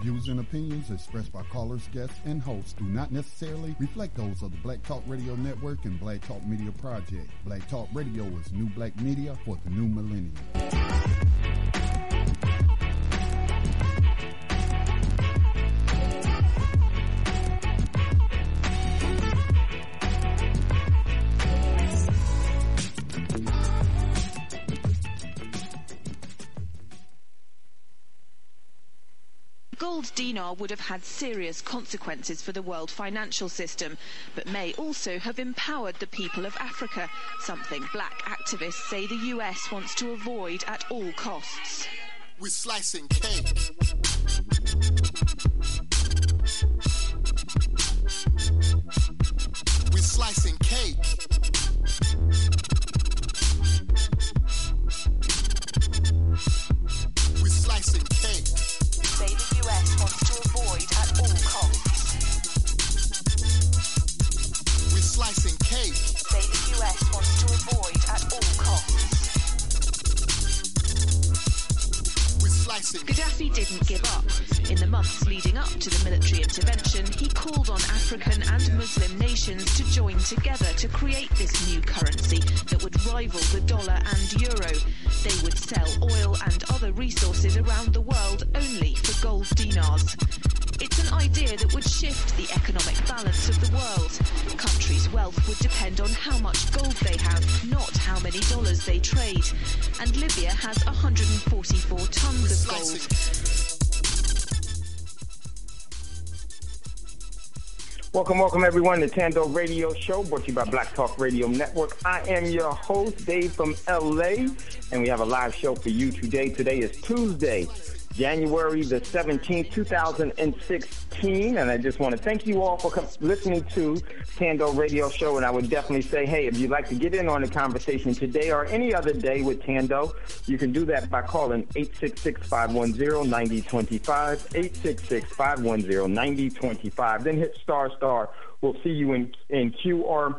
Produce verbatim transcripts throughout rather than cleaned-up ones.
Views and opinions expressed by callers, guests, and hosts do not necessarily reflect those of the Black Talk Radio Network and Black Talk Media Project. Black Talk Radio is new black media for the new millennium. Gold dinar would have had serious consequences for the world financial system, but may also have empowered the people of Africa, something black activists say the U S wants to avoid at all costs. We're slicing cake. We're slicing cake. We're slicing cake. Say the U S wants to avoid at all costs. We're slicing cake. Say the U S wants to avoid at all costs. We're slicing. Gaddafi didn't give up. In the months leading up to the military intervention, he called on African and Muslim nations to join together to create this new currency that would rival the dollar and euro. They would sell oil and other resources around the world only for gold dinars. It's an idea that would shift the economic balance of the world. Countries' wealth would depend on how much gold they have, not how many dollars they trade. And Libya has one hundred forty-four tons of gold. Welcome, welcome everyone to Tando Radio Show, brought to you by Black Talk Radio Network. I am your host, Dave from L A, and we have a live show for you today. Today is Tuesday, January the seventeenth, two thousand sixteen, and I just want to thank you all for com- listening to Tando Radio Show, and I would definitely say, hey, if you'd like to get in on the conversation today or any other day with Tando, you can do that by calling eight six six, five one zero, nine zero two five, eight six six, five one zero, nine zero two five, then hit star star. We'll see you in, in queue, or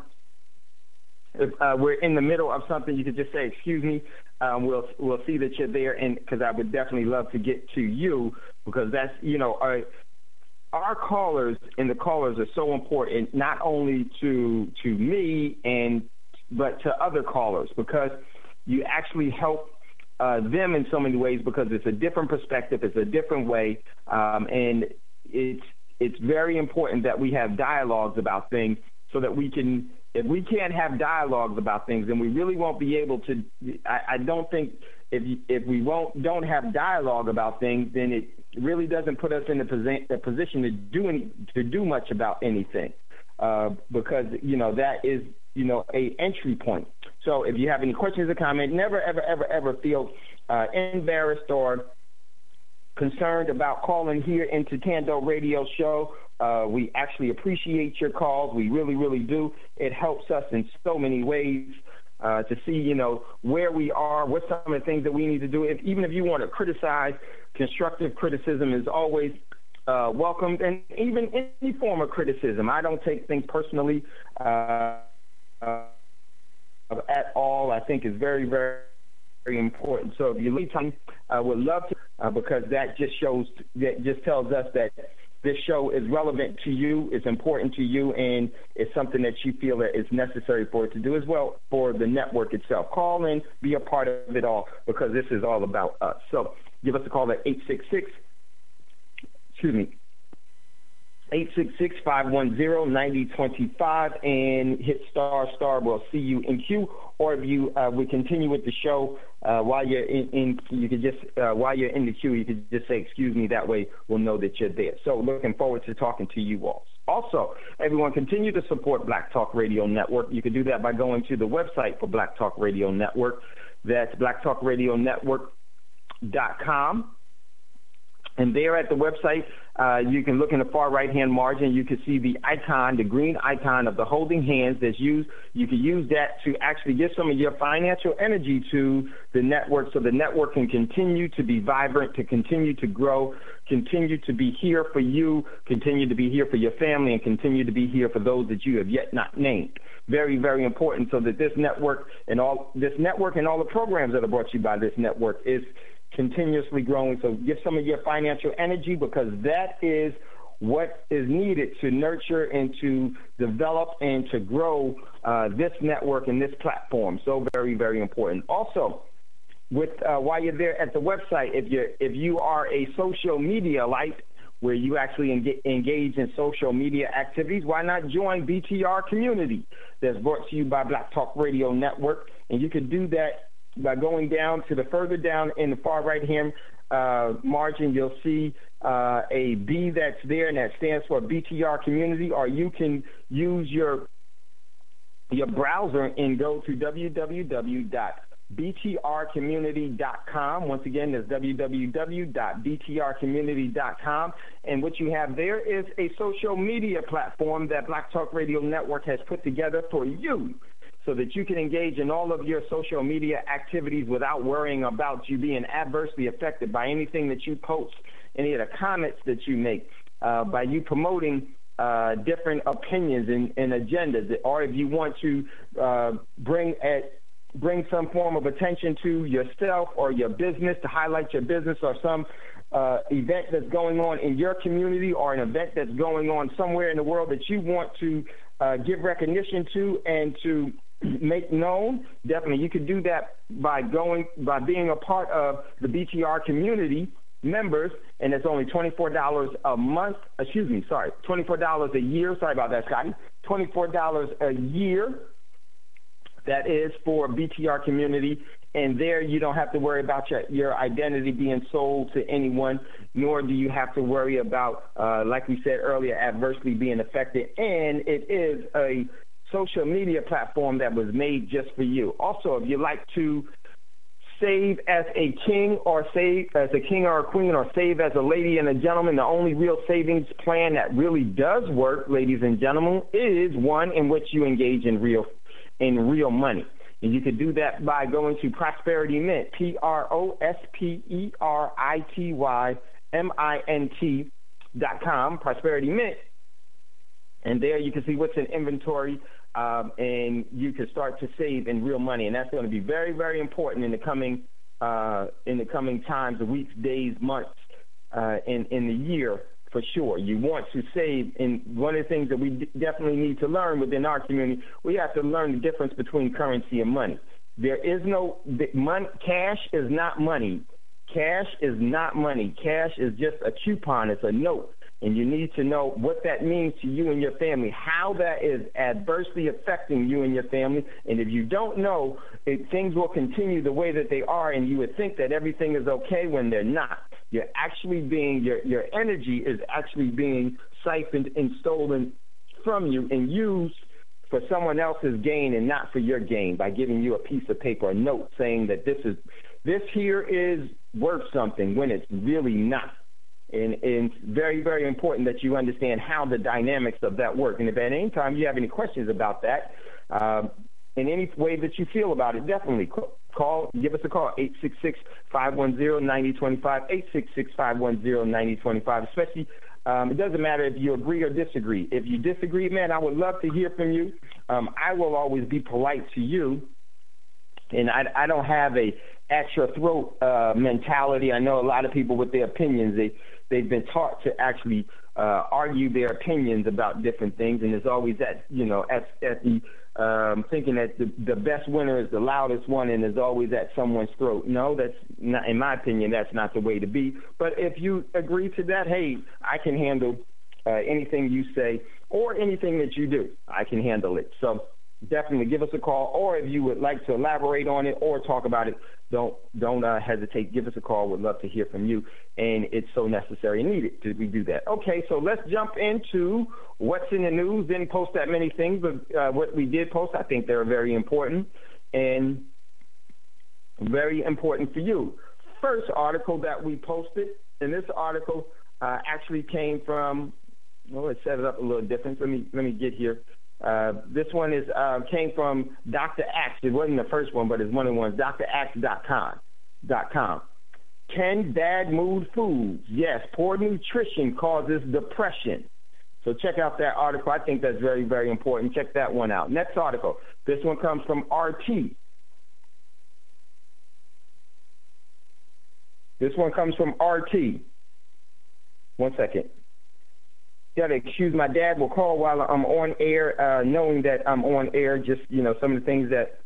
if uh, we're in the middle of something, you could just say, excuse me. Um, we'll we'll see that you're there, and because I would definitely love to get to you, because that's, you know, our, our callers and the callers are so important, not only to to me and but to other callers, because you actually help uh, them in so many ways, because it's a different perspective, it's a different way, um, and it's it's very important that we have dialogues about things so that we can. If we can't have dialogues about things, then we really won't be able to. I, I don't think if you, if we won't don't have dialogue about things, then it really doesn't put us in a, posi- a position to do any, to do much about anything, uh, because you know that is you know a entry point. So if you have any questions or comments, never ever ever ever feel uh, embarrassed or concerned about calling here into Tando Radio Show. Uh, we actually appreciate your calls. We really, really do. It helps us in so many ways uh, to see, you know, where we are, what some of the things that we need to do. If, even if you want to criticize, constructive criticism is always uh, welcomed, and even any form of criticism. I don't take things personally uh, uh, at all. I think it's very, very, very important. So if you leave time, I uh, would love to, uh, because that just shows, that just tells us that this show is relevant to you, it's important to you, and it's something that you feel that is necessary for it to do as well for the network itself. Call in, be a part of it all, because this is all about us. So give us a call at eight six six, excuse me, eight six six, five one zero, nine zero two five, and hit star star. We'll see you in queue. Or if you uh, we continue with the show uh, while you're in, in, you could just uh, while you're in the queue, you could just say excuse me. That way, we'll know that you're there. So, looking forward to talking to you all. Also, everyone, continue to support Black Talk Radio Network. You can do that by going to the website for Black Talk Radio Network. That's black talk radio network dot com. And there at the website, uh, you can look in the far right-hand margin. You can see the icon, the green icon of the holding hands that's used. You can use that to actually give some of your financial energy to the network, so the network can continue to be vibrant, to continue to grow, continue to be here for you, continue to be here for your family, and continue to be here for those that you have yet not named. Very, very important, so that this network and all this network and all the programs that are brought to you by this network is continuously growing. So give some of your financial energy, because that is what is needed to nurture and to develop and to grow uh, this network and this platform. So very, very important. Also, with uh, while you're there at the website, if you if you are a social media light, where you actually enge- engage in social media activities, why not join B T R Community? That's brought to you by Black Talk Radio Network, and you can do that by going down to the further down in the far right hand uh, margin. You'll see uh, a B that's there, and that stands for B T R Community. Or you can use your your browser and go to w w w dot b t r community dot com. Once again, that's w w w dot b t r community dot com. And what you have there is a social media platform that Black Talk Radio Network has put together for you, so that you can engage in all of your social media activities without worrying about you being adversely affected by anything that you post, any of the comments that you make, uh, by you promoting uh, different opinions and, and agendas, or if you want to uh, bring at bring some form of attention to yourself or your business, to highlight your business or some uh, event that's going on in your community, or an event that's going on somewhere in the world that you want to uh, give recognition to and to make known. Definitely, you could do that by going by being a part of the B T R community members, and it's only twenty-four dollars a month. Excuse me, sorry, twenty-four dollars a year. Sorry about that, Scotty. twenty-four dollars a year. That is for B T R Community, and there you don't have to worry about your, your identity being sold to anyone, nor do you have to worry about, uh, like we said earlier, adversely being affected. And it is a social media platform that was made just for you. Also, if you like to save as a king or save as a king or a queen, or save as a lady and a gentleman, the only real savings plan that really does work, ladies and gentlemen, is one in which you engage in real in real money. And you can do that by going to Prosperity Mint, P R O S P E R I T Y M I N T dot com, Prosperity Mint. And there you can see what's in inventory, um, and you can start to save in real money. And that's going to be very, very important in the coming uh, in the coming times, weeks, days, months, uh, in, in the year. For sure. You want to save, and one of the things that we d- definitely need to learn within our community, we have to learn the difference between currency and money. There is no the money. Cash is not money. Cash is not money. Cash is just a coupon. It's a note, and you need to know what that means to you and your family, how that is adversely affecting you and your family. And if you don't know, it, things will continue the way that they are, and you would think that everything is okay when they're not. You're actually being, your, your energy is actually being siphoned and stolen from you and used for someone else's gain and not for your gain, by giving you a piece of paper, a note saying that this is, this here is worth something when it's really not. And, and it's very, very important that you understand how the dynamics of that work. And if at any time you have any questions about that, um, in any way that you feel about it, definitely call, give us a call, eight six six, five one zero, nine zero two five, eight six six, five one zero, nine zero two five, especially, um, it doesn't matter if you agree or disagree. If you disagree, man, I would love to hear from you. Um, I will always be polite to you, and I, I don't have a at your throat uh, mentality. I know a lot of people with their opinions, they, they've been taught to actually uh, argue their opinions about different things, and it's always at, you know, at, at the Um, thinking that the, the best winner is the loudest one and is always at someone's throat. No, that's not, in my opinion, that's not the way to be. But if you agree to that, hey, I can handle uh, anything you say or anything that you do. I can handle it. So definitely give us a call, or if you would like to elaborate on it or talk about it, don't don't uh, hesitate. Give us a call. We'd love to hear from you, and it's so necessary and needed that we do that. Okay, so let's jump into what's in the news. Didn't post that many things, but uh, what we did post, I think they're very important and very important for you. First article that we posted, and this article uh, actually came from, well, let's set it up a little different. Let me let me get here. Uh, this one is uh, came from Doctor Axe. It wasn't the first one, but it's one of the ones, D R axe dot com. ten bad mood foods. Yes, poor nutrition causes depression. So check out that article. I think that's very, very important. Check that one out. Next article. This one comes from R T. This one comes from R T. One second. You got to excuse my dad will call while I'm on air, uh, knowing that I'm on air, just, you know, some of the things that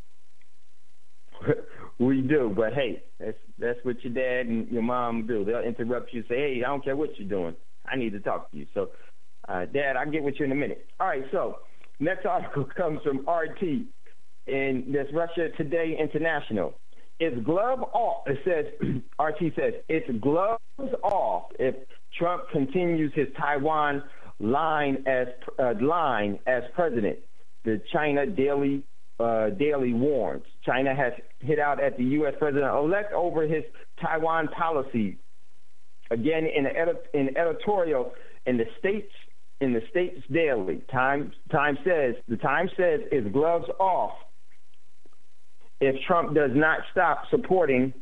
we do. But, hey, that's that's what your dad and your mom do. They'll interrupt you and say, hey, I don't care what you're doing. I need to talk to you. So, uh, Dad, I'll get with you in a minute. All right, so next article comes from R T, and that's Russia Today International. It's glove off. It says, R T says, it's gloves off if Trump continues his Taiwan line as uh, line as president. The China Daily uh, Daily warns China has hit out at the U S president-elect over his Taiwan policy. Again, in an edit- in editorial in the states in the States Daily, Time Time says the Time says it's gloves off if Trump does not stop supporting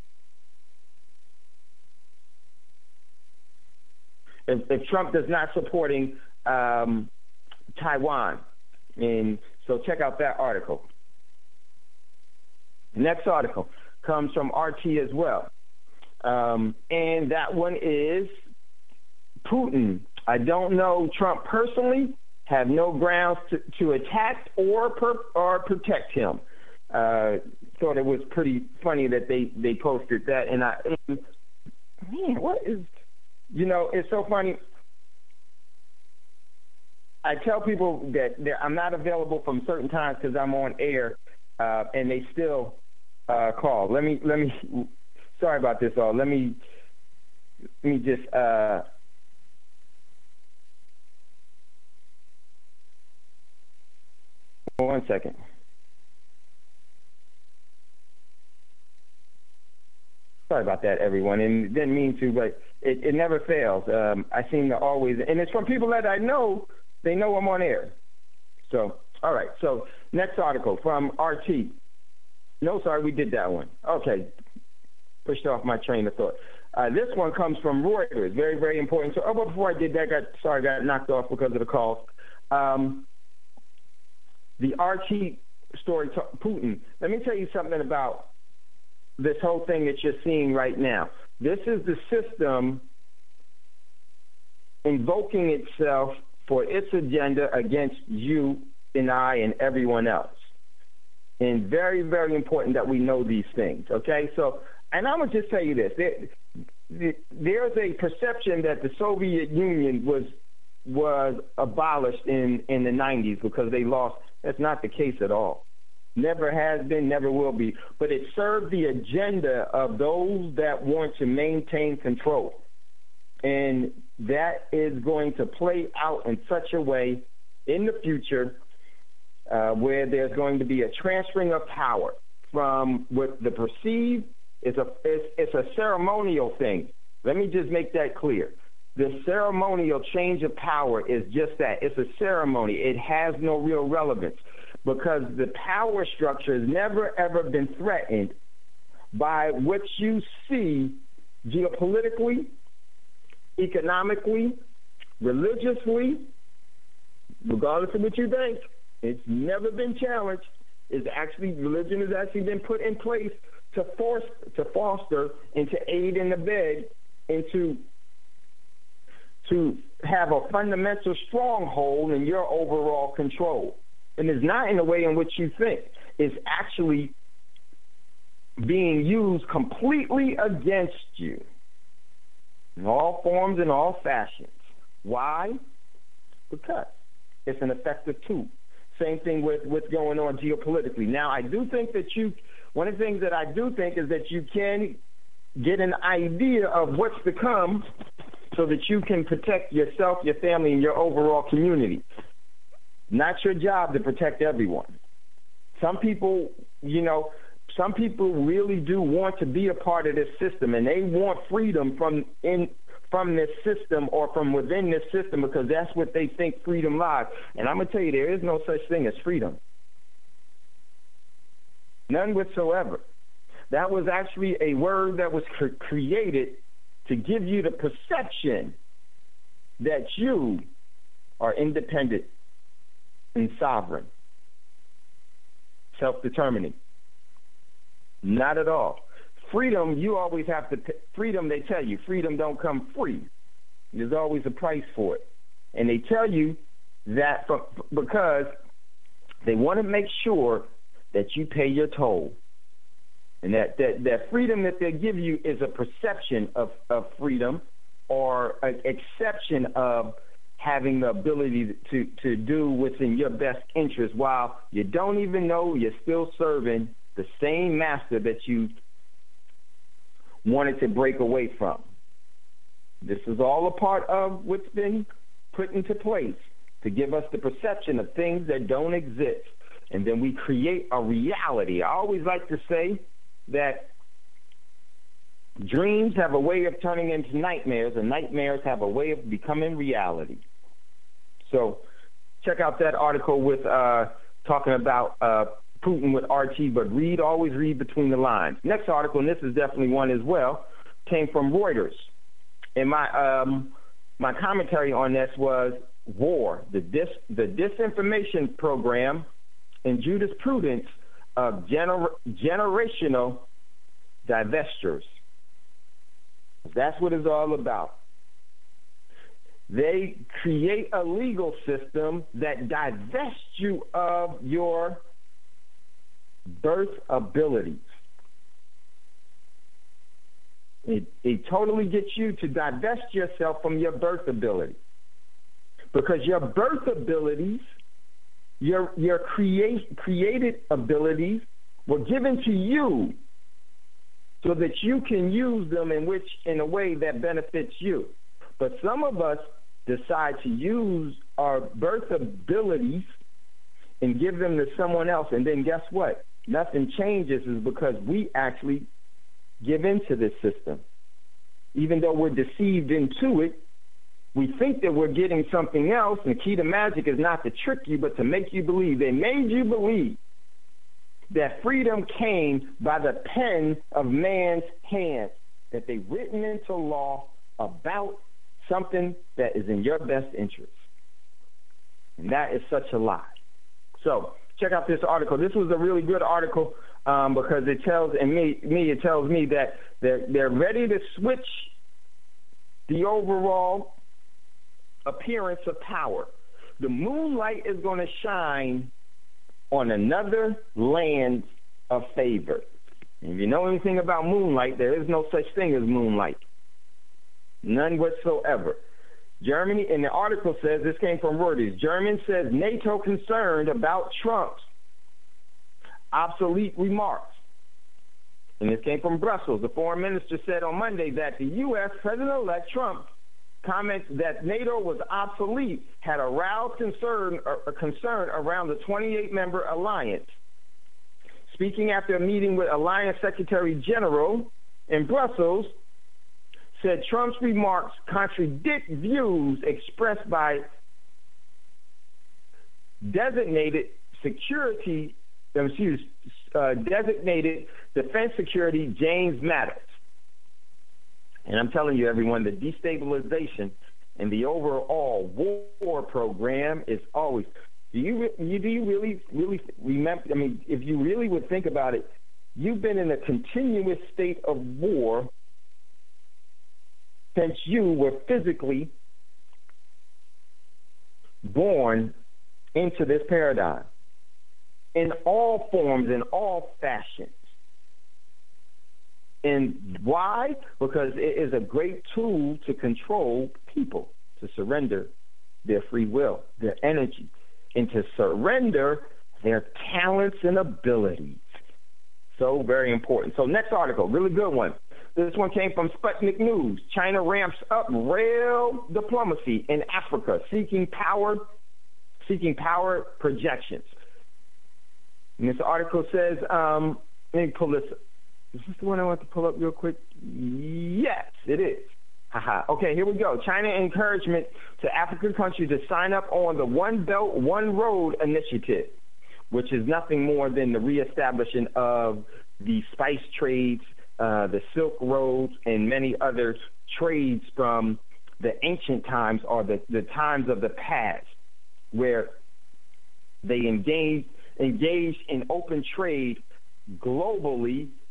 if, if Trump does not supporting um, Taiwan. And so check out that article. The next article comes from R T as well. Um, and that one is Putin. I don't know Trump personally, have no grounds to, to attack or per, or protect him. Uh, thought it was pretty funny that they, they posted that. And I, and, man, what is, you know, it's so funny. I tell people that I'm not available from certain times because I'm on air, uh, and they still uh, call. Let me, let me, sorry about this all. Let me, let me just, uh, one second. Sorry about that, everyone. And didn't mean to, but it, it never fails. Um, I seem to always, and it's from people that I know. They know I'm on air. So, all right. So, next article from R T. No, sorry, we did that one. Okay. Pushed off my train of thought. Uh, this one comes from Reuters. Very, very important. So, oh, but before I did that, got sorry, got knocked off because of the calls. Um, the R T story, Putin. Let me tell you something about this whole thing that you're seeing right now. This is the system invoking itself for its agenda against you and I and everyone else. And very, very important that we know these things, okay? So, and I'm going to just tell you this. There, there's a perception that the Soviet Union was was abolished in, in the nineties because they lost. That's not the case at all. Never has been, never will be. But it served the agenda of those that want to maintain control. And that is going to play out in such a way in the future uh, where there's going to be a transferring of power from what the perceived is a it's, it's a ceremonial thing. Let me just make that clear. The ceremonial change of power is just that. It's a ceremony. It has no real relevance because the power structure has never, ever been threatened by what you see geopolitically, economically, religiously, regardless of what you think. It's never been challenged. It's actually, religion has actually been put in place to force, to foster, and to aid and abet, and to, to have a fundamental stronghold in your overall control. And it's not in the way in which you think. It's actually being used completely against you in all forms and all fashions. Why? Because it's an effective tool. Same thing with what's going on geopolitically. Now, I do think that you, one of the things that I do think is that you can get an idea of what's to come so that you can protect yourself, your family, and your overall community. Not your job to protect everyone. Some people, you know, some people really do want to be a part of this system, and they want freedom from in from this system or from within this system because that's what they think freedom lies. And I'm going to tell you, there is no such thing as freedom. None whatsoever. That was actually a word that was cre- created to give you the perception that you are independent and sovereign, self-determining. Not at all. freedom, you always have to, pay, freedom, they tell you, freedom don't come free. There's always a price for it. And they tell you that for, because they want to make sure that you pay your toll. And that, that, that freedom that they give you is a perception of, of freedom or an exception of having the ability to, to do what's in your best interest while you don't even know you're still serving the same master that you wanted to break away from. This is all a part of what's been put into place to give us the perception of things that don't exist. And then we create a reality. I always like to say that dreams have a way of turning into nightmares, and nightmares have a way of becoming reality. So check out that article with uh, talking about uh, Putin with R T, but read, always read between the lines. Next article, and this is definitely one as well, came from Reuters. And my um, my commentary on this was war, the dis, the disinformation program and jurisprudence of gener- generational divestors. That's what it's all about. They create a legal system that divests you of your birth abilities. It, it totally gets you to divest yourself from your birth ability. Because your birth abilities, your your create, created abilities were given to you so that you can use them in which in a way that benefits you. But some of us decide to use our birth abilities and give them to someone else, and then guess what? Nothing changes is because we actually give into this system. Even though we're deceived into it, we think that we're getting something else, and the key to magic is not to trick you, but to make you believe. They made you believe that freedom came by the pen of man's hand, that they've written into law about something that is in your best interest. And that is such a lie. So check out this article. This was a really good article um, because it tells and me, me it tells me that they're, they're ready to switch the overall appearance of power. The moonlight is going to shine on another land of favor. And if you know anything about moonlight, there is no such thing as moonlight. None whatsoever. Germany, and the article says, this came from Reuters, Germany says NATO concerned about Trump's obsolete remarks. And this came from Brussels. The foreign minister said on Monday that the U S President-elect Trump comments that NATO was obsolete had aroused concern, uh, concern around the twenty-eight member alliance. Speaking after a meeting with Alliance Secretary General in Brussels, said Trump's remarks contradict views expressed by designated security, excuse, uh, designated defense security James Mattis. And I'm telling you, everyone, the destabilization and the overall war program is always. Do you, you do you really really remember? I mean, if you really would think about it, you've been in a continuous state of war since you were physically born into this paradigm, in all forms, in all fashions. And why? Because it is a great tool to control people, to surrender their free will, their energy, and to surrender their talents and abilities. So very important. So next article, really good one. This one came from Sputnik News. China ramps up rail diplomacy in Africa, seeking power, seeking power projections. And this article says, um, let me pull this. Is this the one I want to pull up real quick? Yes, it is. Haha. Okay, here we go. China encouragement to African countries to sign up on the One Belt, One Road initiative, which is nothing more than the reestablishing of the spice trades, uh, the Silk Roads, and many other trades from the ancient times or the, the times of the past, where they engaged, engaged in open trade globally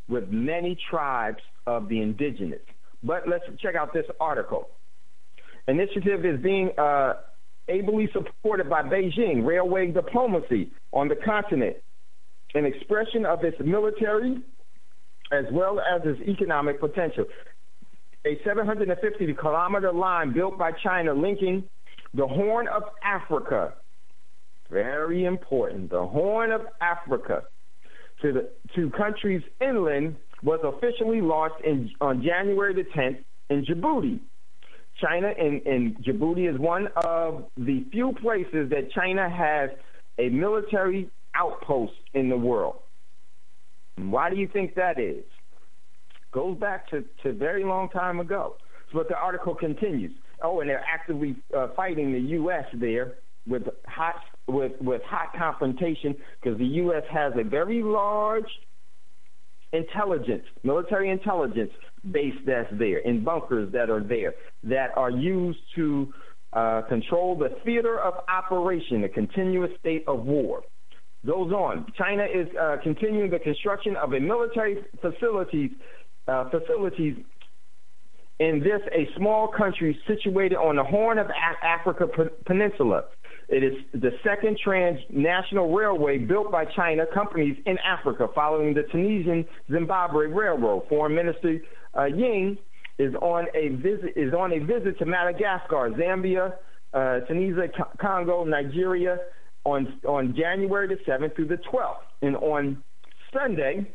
with many tribes of the indigenous. But let's check out this article. Initiative is being uh, ably supported by Beijing railway diplomacy on the continent, an expression of its military as well as its economic potential. A seven hundred fifty kilometer line built by China linking the Horn of Africa, very important, the Horn of Africa, to the to countries inland was officially launched in, on January the tenth in Djibouti. China and, and Djibouti is one of the few places that China has a military outpost in the world. And why do you think that is? Goes back to, to a very long time ago. But the article continues. Oh, and they're actively uh, fighting the U S there with hot with with hot confrontation because the U S has a very large intelligence, military intelligence base that's there, in bunkers that are there, that are used to uh, control the theater of operation, a continuous state of war. Goes on. China is uh, continuing the construction of a military facilities uh, facilities in this, a small country situated on the Horn of a- Africa P- Peninsula. It is the second transnational railway built by China companies in Africa, following the Tunisian-Zimbabwe Railroad. Foreign Minister uh, Ying is on a visit is on a visit to Madagascar, Zambia, uh, Tunisia, Co- Congo, Nigeria on on January the seventh through the twelfth, and on Sunday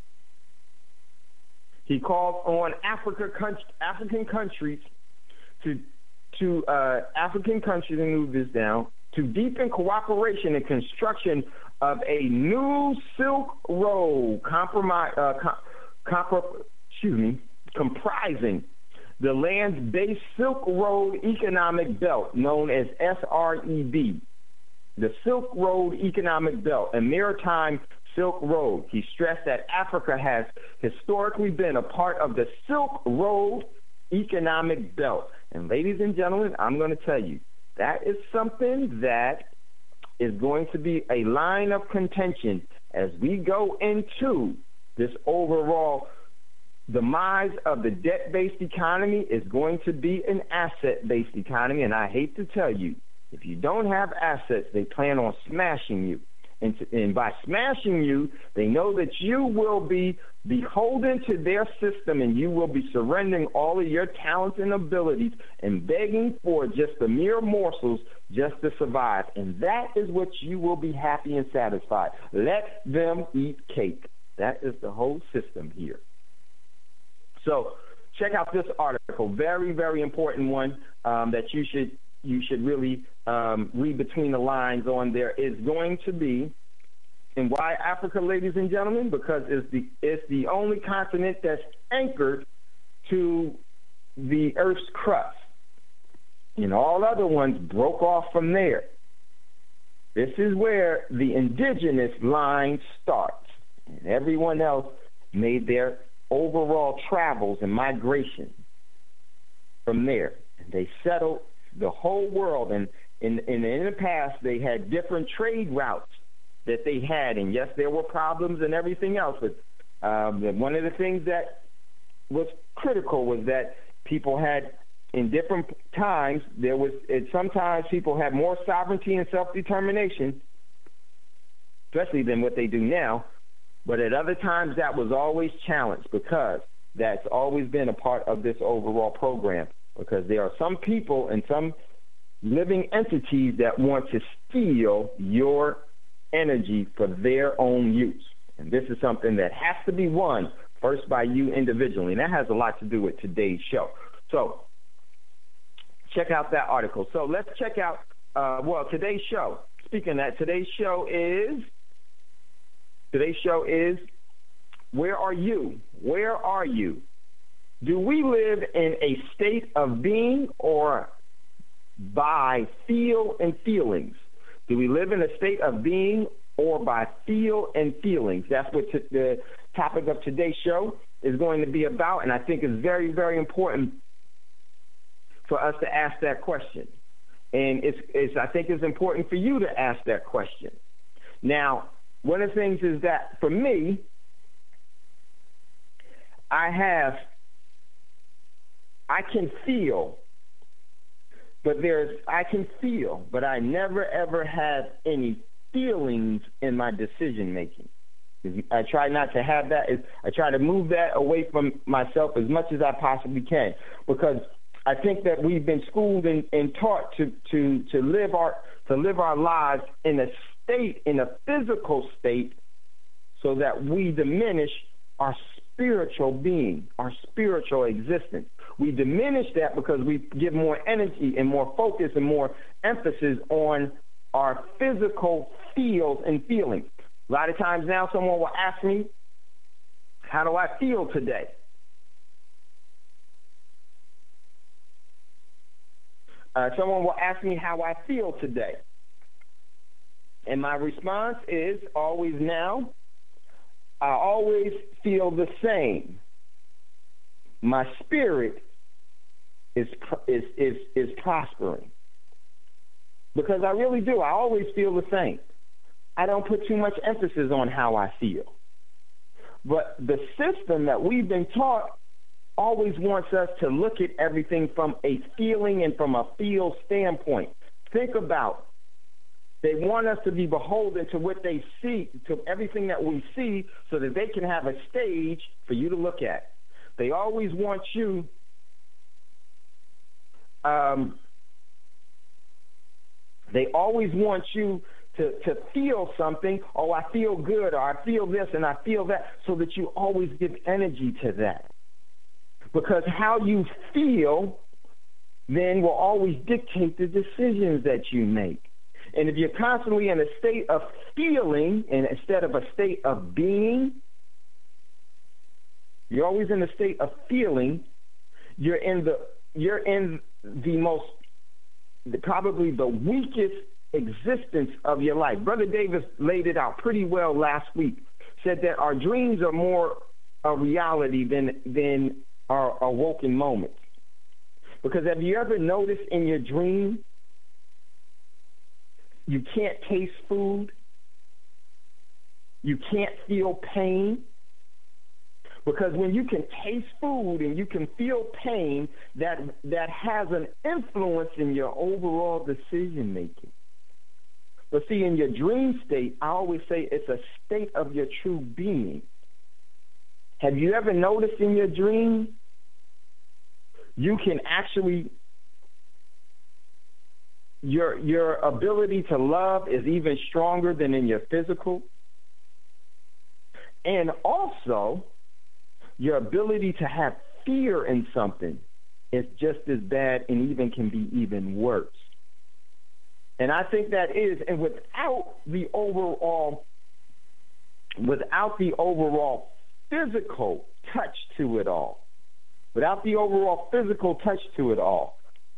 he called on Africa African countries to to uh, African countries and move this down to deepen cooperation and construction of a new Silk Road, compromise, uh, com- compro- excuse me, comprising the land-based Silk Road Economic Belt, known as S R E B, the Silk Road Economic Belt, a maritime Silk Road. He stressed that Africa has historically been a part of the Silk Road Economic Belt. And ladies and gentlemen, I'm going to tell you, that is something that is going to be a line of contention as we go into this overall demise of the debt-based economy. Is going to be an asset-based economy. And I hate to tell you, if you don't have assets, they plan on smashing you. And, to, and by smashing you, they know that you will be beholden to their system, and you will be surrendering all of your talents and abilities and begging for just the mere morsels just to survive. And that is what you will be happy and satisfied. Let them eat cake. That is the whole system here. So check out this article. Very, very important one um, that you should you should really um, read between the lines on. There is going to be, and why Africa, ladies and gentlemen? Because it's the it's the only continent that's anchored to the Earth's crust. And all other ones broke off from there. This is where the indigenous line starts. And everyone else made their overall travels and migration from there. And they settled the whole world. And in, in, in the past, they had different trade routes that they had. And yes, there were problems and everything else. But um, one of the things that was critical was that people had, in different times, there was, it, sometimes people had more sovereignty and self-determination, especially than what they do now. But at other times, that was always challenged, because that's always been a part of this overall program. Because there are some people and some living entities that want to steal your energy for their own use. And this is something that has to be won first by you individually. And that has a lot to do with today's show. So check out that article. So let's check out, uh, well, today's show. Speaking of that, today's show is, today's show is, where are you? Where are you? Do we live in a state of being or by feel and feelings? Do we live in a state of being or by feel and feelings? That's what t- the topic of today's show is going to be about, and I think it's very, very important for us to ask that question. And it's, it's I think it's important for you to ask that question. Now, one of the things is that, for me, I have, I can feel, but there's, I can feel, but I never ever have any feelings in my decision making. I try not to have that. I try to move that away from myself as much as I possibly can, because I think that we've been schooled and, and taught to, to, to live our to live our lives in a state, in a physical state, so that we diminish our spiritual being, our spiritual existence. We diminish that because we give more energy and more focus and more emphasis on our physical feels and feelings. A lot of times now someone will ask me, how do I feel today? Uh, someone will ask me how I feel today. And my response is always now, I always feel the same. My spirit is is is, is prospering. Because I really do. I always feel the same. I don't put too much emphasis on how I feel. But the system that we've been taught always wants us to look at everything from a feeling and from a feel standpoint. Think about, they want us to be beholden to what they see, to everything that we see, so that they can have a stage for you to look at. They always want you um, they always want you to, to feel something. Oh, I feel good, or I feel this and I feel that, so that you always give energy to that. Because how you feel then will always dictate the decisions that you make. And if you're constantly in a state of feeling and instead of a state of being, you're always in a state of feeling, you're in the you're in the most, the, probably the weakest existence of your life. Brother Davis laid it out pretty well last week, said that our dreams are more a reality than than our awoken moments. Because have you ever noticed in your dream you can't taste food, you can't feel pain? Because when you can taste food and you can feel pain, that that has an influence in your overall decision making. But see, in your dream state, I always say it's a state of your true being. Have you ever noticed in your dream you can actually, your your ability to love is even stronger than in your physical? And also, your ability to have fear in something is just as bad and even can be even worse. And I think that is, and without the overall, without the overall physical touch to it all, without the overall physical touch to it all,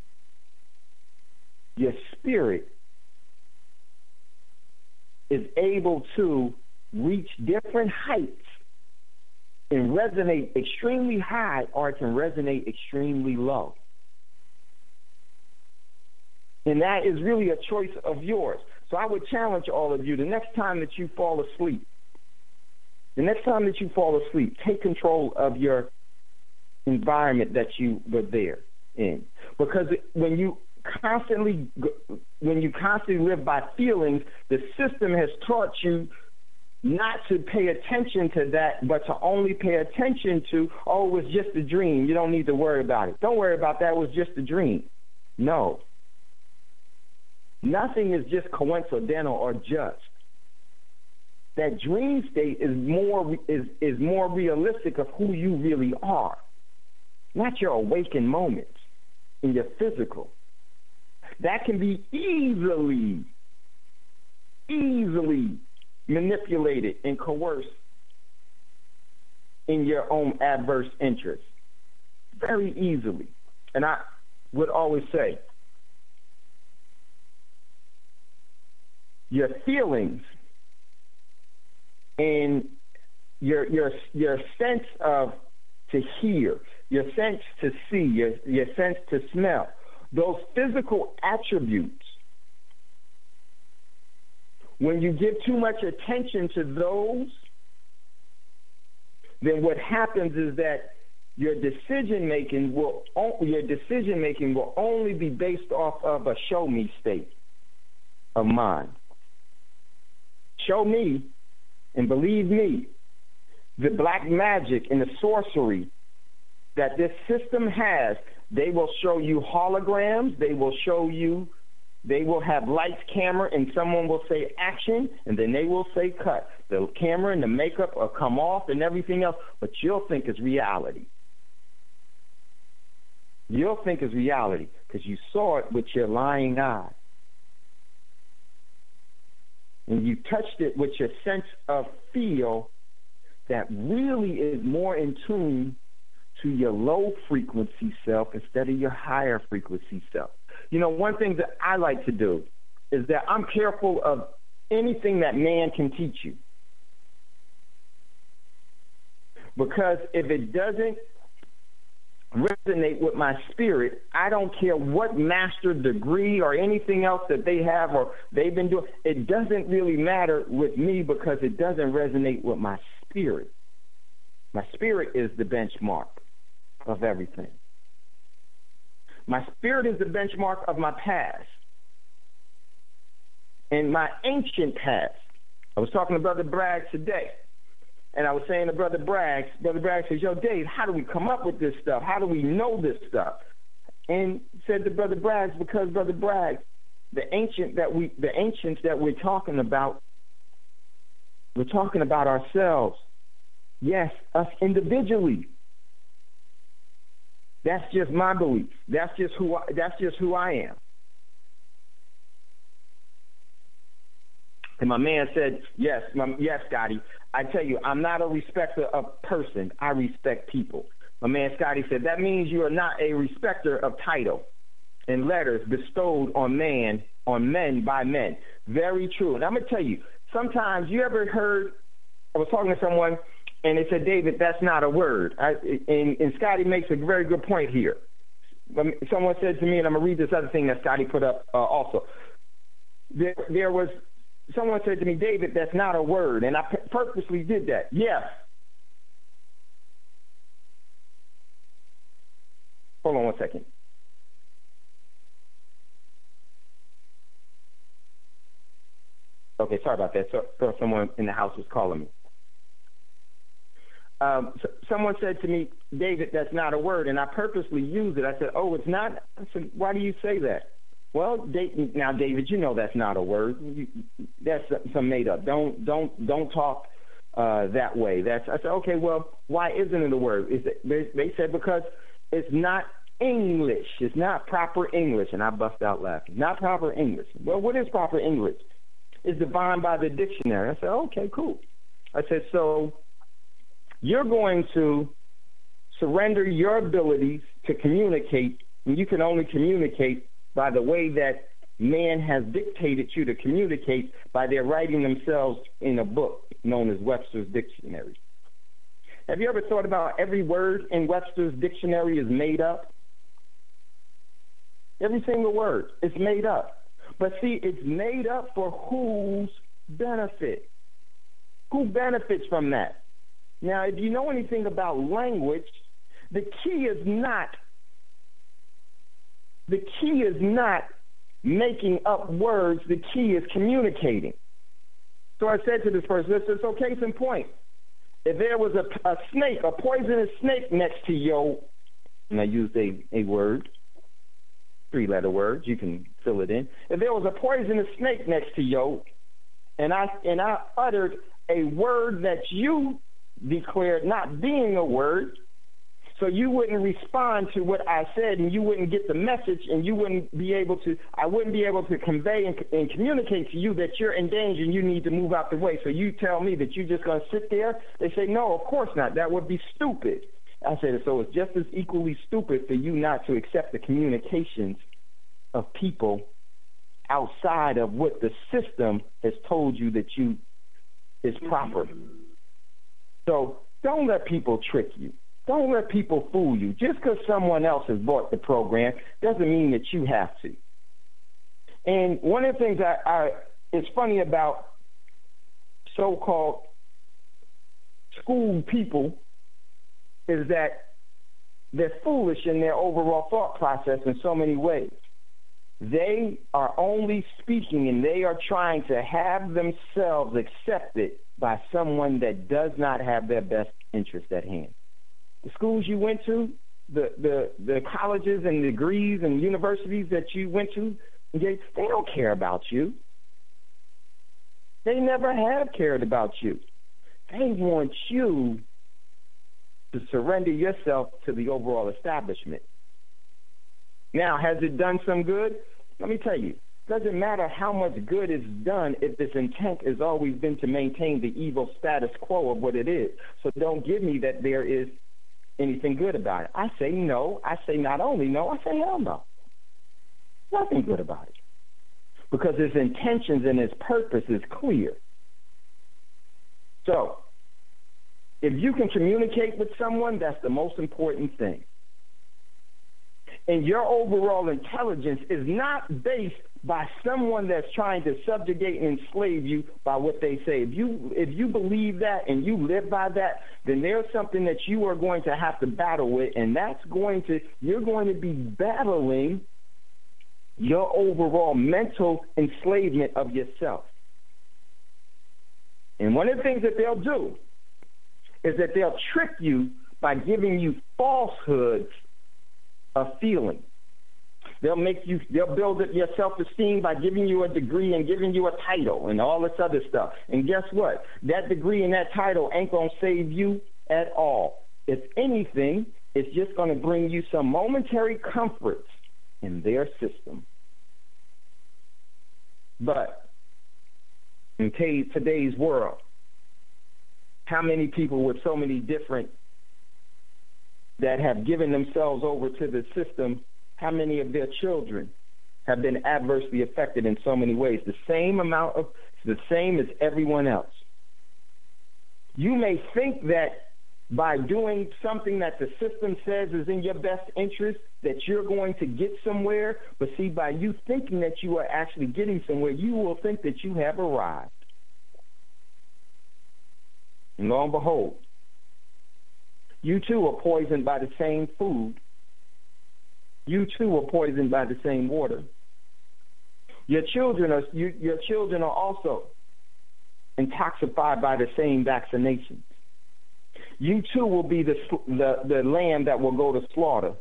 your spirit is able to reach different heights and resonate extremely high, or it can resonate extremely low. And that is really a choice of yours. So I would challenge all of you, the next time that you fall asleep, the next time that you fall asleep, take control of your environment that you were there in. Because when you constantly, when you constantly live by feelings, the system has taught you not to pay attention to that, but to only pay attention to, oh, it was just a dream. You don't need to worry about it. Don't worry about that. It was just a dream. No. Nothing is just coincidental or just. That dream state is more is, is more realistic of who you really are, not your awakened moments in your physical. That can be easily, easily manipulated and coerced in your own adverse interests very easily. And I would always say, your feelings and your your your sense of to hear, your sense to see, your your sense to smell, those physical attributes, when you give too much attention to those, then what happens is that your decision making will your decision making will only be based off of a show me state of mind. Show me, and believe me, the black magic and the sorcery that this system has. They will show you holograms. They will show you, they will have lights, camera, and someone will say action, and then they will say cut. The camera and the makeup will come off and everything else, but you'll think it's reality. You'll think it's reality because you saw it with your lying eye. And you touched it with your sense of feel that really is more in tune to your low frequency self instead of your higher frequency self. You know, one thing that I like to do is that I'm careful of anything that man can teach you. Because if it doesn't resonate with my spirit, I don't care what master degree or anything else that they have or they've been doing. It doesn't really matter with me because it doesn't resonate with my spirit. My spirit is the benchmark of everything. My spirit is the benchmark of my past and my ancient past. I was talking to Brother Braggs today, and I was saying to Brother Braggs, Brother Braggs says, yo, Dave, how do we come up with this stuff? How do we know this stuff? And said to Brother Braggs, because Brother Braggs, the ancient that we, the ancients that we're talking about, we're talking about ourselves. Yes, us individually. That's just my belief. That's just who I, that's just who I am. And my man said, yes, my, yes, Scotty. I tell you, I'm not a respecter of person. I respect people. My man Scotty said, that means you are not a respecter of title and letters bestowed on man, on men by men. Very true. And I'm going to tell you, sometimes you ever heard, I was talking to someone, and they said, David, that's not a word. I, and, and Scotty makes a very good point here. Someone said to me, and I'm going to read this other thing that Scotty put up uh, also. There, there was, someone said to me, David, that's not a word. And I p- purposely did that. Yes. Hold on one second. Okay, sorry about that. So, so someone in the house was calling me. Um, so someone said to me, David, that's not a word, and I purposely used it. I said, oh, it's not? I said, why do you say that? Well, Dayton, now, David, you know that's not a word. You, that's some made up. Don't don't don't talk uh, that way. That's I said, okay, well, why isn't it a word? Is it, they, they said because it's not English. It's not proper English, and I bust out laughing. Not proper English. Well, what is proper English? It's defined by the dictionary. I said, okay, cool. I said, so you're going to surrender your abilities to communicate, and you can only communicate by the way that man has dictated you to communicate by their writing themselves in a book known as Webster's Dictionary. Have you ever thought about every word in Webster's Dictionary is made up? Every single word is made up. But see, it's made up for whose benefit? Who benefits from that? Now, if you know anything about language, the key is not the key is not making up words. The key is communicating. So I said to this person, this is okay, case in point. If there was a, a snake, a poisonous snake next to you, and I used a, a word, three-letter words, you can fill it in. If there was a poisonous snake next to you, and I and I uttered a word that you declared not being a word, so you wouldn't respond to what I said, and you wouldn't get the message, and you wouldn't be able to, I wouldn't be able to convey and, and communicate to you that you're in danger and you need to move out the way. So you tell me that you're just going to sit there? They say, no, of course not. That would be stupid. I said, so it's just as equally stupid for you not to accept the communications of people outside of what the system has told you that you is proper. So don't let people trick you. Don't let people fool you. Just because someone else has bought the program doesn't mean that you have to. And one of the things I, I is funny about so-called school people is that they're foolish in their overall thought process in so many ways. They are only speaking and they are trying to have themselves accepted by someone that does not have their best interest at hand. The schools you went to, the, the, the colleges and degrees and universities that you went to, they, they don't care about you. They never have cared about you. They want you to surrender yourself to the overall establishment. Now, has it done some good? Let me tell you, it doesn't matter how much good is done if its intent has always been to maintain the evil status quo of what it is. So don't give me that there is anything good about it. I say no. I say not only no, I say hell no. Nothing good about it. Because its intentions and its purpose is clear. So, if you can communicate with someone, that's the most important thing. And your overall intelligence is not based by someone that's trying to subjugate and enslave you by what they say. If you if you believe that and you live by that, then there's something that you are going to have to battle with, and that's going to you're going to be battling your overall mental enslavement of yourself. And one of the things that they'll do is that they'll trick you by giving you falsehoods of feeling. They'll make you, they'll build up your self-esteem by giving you a degree and giving you a title and all this other stuff. And guess what? That degree and that title ain't going to save you at all. If anything, it's just going to bring you some momentary comforts in their system. But in today's world, how many people with so many different that have given themselves over to the system, how many of their children have been adversely affected in so many ways? The same amount of, the same as everyone else. You may think that by doing something that the system says is in your best interest, that you're going to get somewhere, but see, by you thinking that you are actually getting somewhere, you will think that you have arrived. And lo and behold, you too are poisoned by the same food. You too are poisoned by the same water. Your children are you, your children are also intoxicated by the same vaccinations. You too will be the the, the lamb that will go to slaughter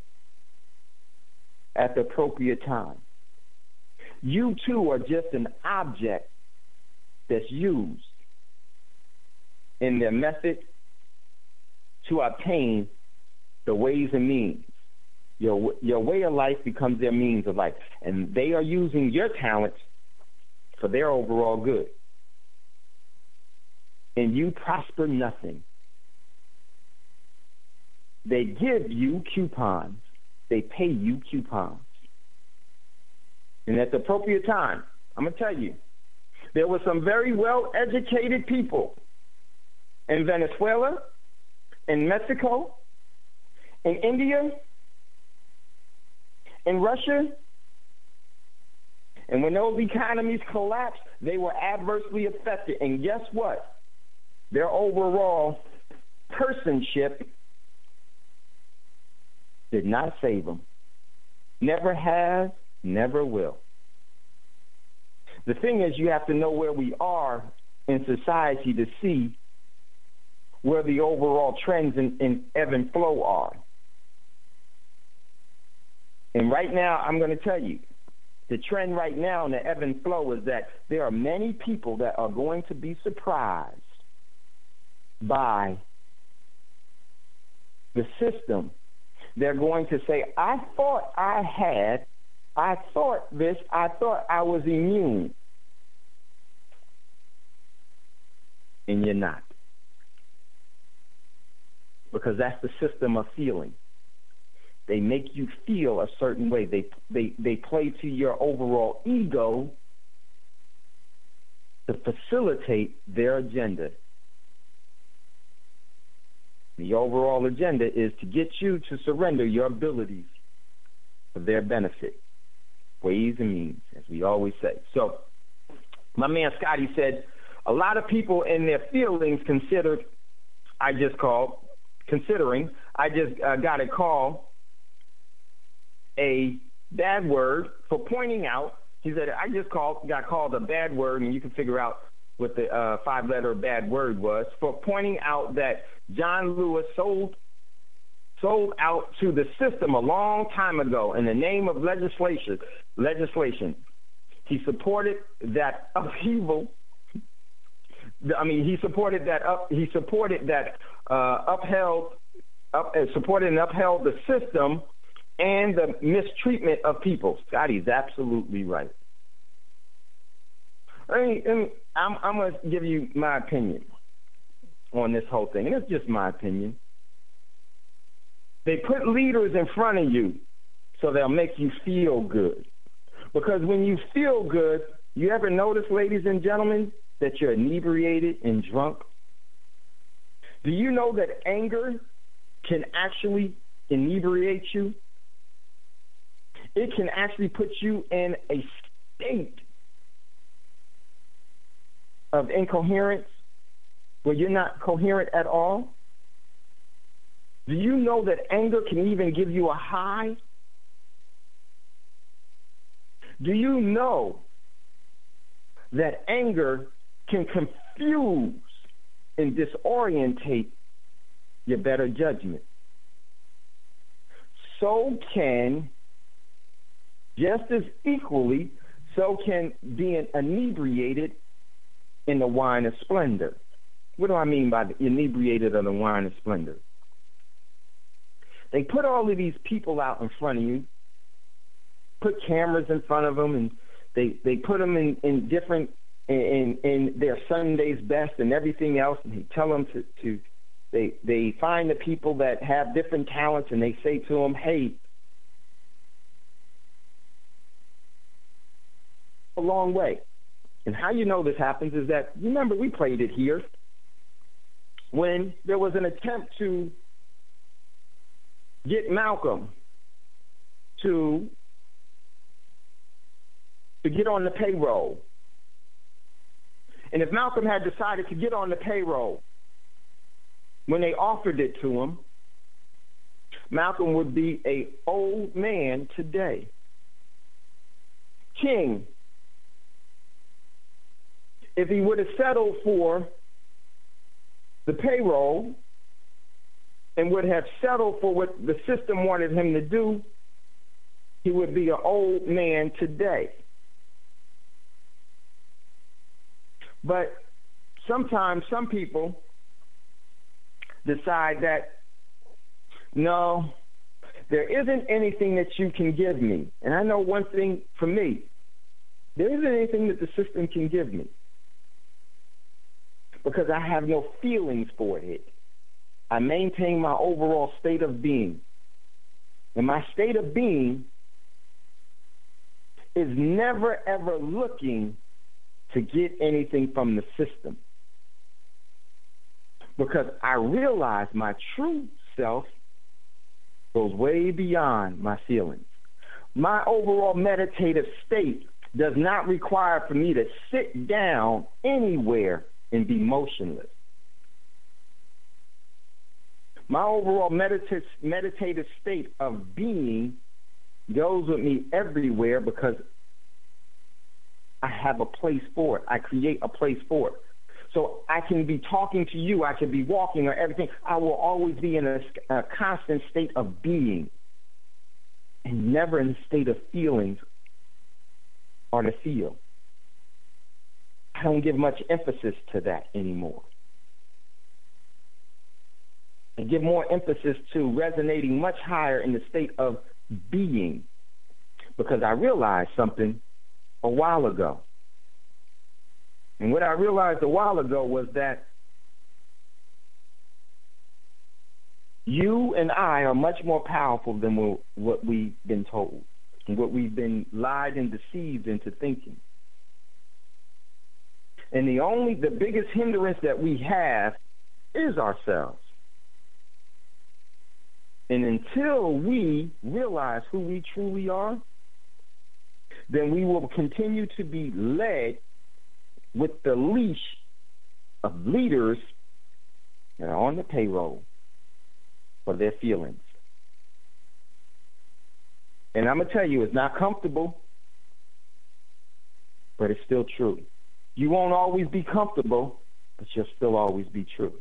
at the appropriate time. You too are just an object that's used in their method to obtain the ways and means. Your, your way of life becomes their means of life. And they are using your talents for their overall good. And you prosper nothing. They give you coupons. They pay you coupons. And at the appropriate time, I'm going to tell you, there were some very well-educated people in Venezuela, in Mexico, in India, in Russia. And when those economies collapsed, they were adversely affected. And guess what? Their overall personship did not save them. Never has, never will. The thing is, you have to know where we are in society to see where the overall trends in, in ebb and flow are. And right now, I'm going to tell you, the trend right now in the ebb and flow is that there are many people that are going to be surprised by the system. They're going to say, I thought I had, I thought this, I thought I was immune. And you're not. Because that's the system of feeling. They make you feel a certain way. They, they, they play to your overall ego to facilitate their agenda. The overall agenda is to get you to surrender your abilities for their benefit. Ways and means, as we always say. So, my man Scotty said, a lot of people in their feelings considered, I just called, considering I just uh, got a call, a bad word for pointing out. He said, I just called, got called a bad word, and you can figure out what the uh, five-letter bad word was, for pointing out that John Lewis sold sold out to the system a long time ago in the name of legislation. Legislation. He supported that upheaval. I mean, he supported that up. He supported that uh, upheld, up, uh, supported and upheld the system and the mistreatment of people. God, he's absolutely right. I mean, I mean I'm, I'm going to give you my opinion on this whole thing, and it's just my opinion. They put leaders in front of you so they'll make you feel good. Because when you feel good, you ever notice, ladies and gentlemen, that you're inebriated and drunk? Do you know that anger can actually inebriate you? It can actually put you in a state of incoherence where you're not coherent at all. Do you know that anger can even give you a high? Do you know that anger can confuse and disorientate your better judgment? So can, just as equally, so can being inebriated in the wine of splendor. What do I mean by the inebriated in the wine of splendor? They put all of these people out in front of you, put cameras in front of them, and they, they put them in, in different, in, in their Sunday's best and everything else, and they tell them to, to they, they find the people that have different talents, and they say to them, hey, a long way. And how you know this happens is that, remember, we played it here when there was an attempt to get Malcolm to to get on the payroll. And if Malcolm had decided to get on the payroll when they offered it to him, Malcolm would be an old man today. King, if he would have settled for the payroll and would have settled for what the system wanted him to do, he would be an old man today. But sometimes some people decide that, no, there isn't anything that you can give me. And I know one thing for me, there isn't anything that the system can give me because I have no feelings for it. I maintain my overall state of being. And my state of being is never, ever looking to get anything from the system. Because I realize my true self goes way beyond my feelings. My overall meditative state does not require for me to sit down anywhere and be motionless. My overall meditative, meditative state of being goes with me everywhere because I have a place for it. I create a place for it. So I can be talking to you. I can be walking or everything. I will always be in a, a constant state of being and never in a state of feelings or to feel. I don't give much emphasis to that anymore. I give more emphasis to resonating much higher in the state of being because I realized something a while ago. And what I realized a while ago was that you and I are much more powerful than what we've been told and what we've been lied and deceived into thinking. And the only, the biggest hindrance that we have is ourselves. And until we realize who we truly are, then we will continue to be led with the leash of leaders that are on the payroll. for their feelings. And I'm going to tell you, it's not comfortable, but it's still true. You won't always be comfortable, but you'll still always be true.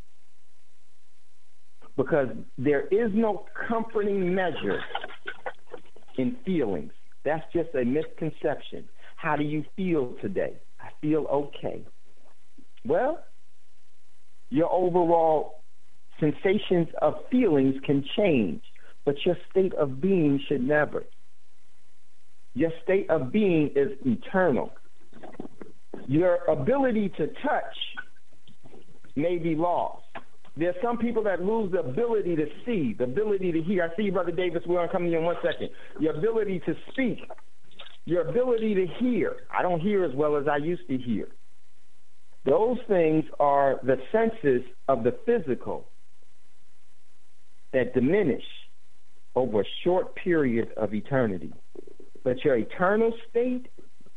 Because there is no comforting measure in feelings. That's just a misconception. How do you feel today? I feel okay. Well, your overall sensations of feelings can change, but your state of being should never. Your state of being is eternal. Your ability to touch may be lost. There's some people that lose the ability to see, the ability to hear. I see you, Brother Davis. We're going to come to you in one second. Your ability to speak, your ability to hear. I don't hear as well as I used to hear. Those things are the senses of the physical that diminish over a short period of eternity. But your eternal state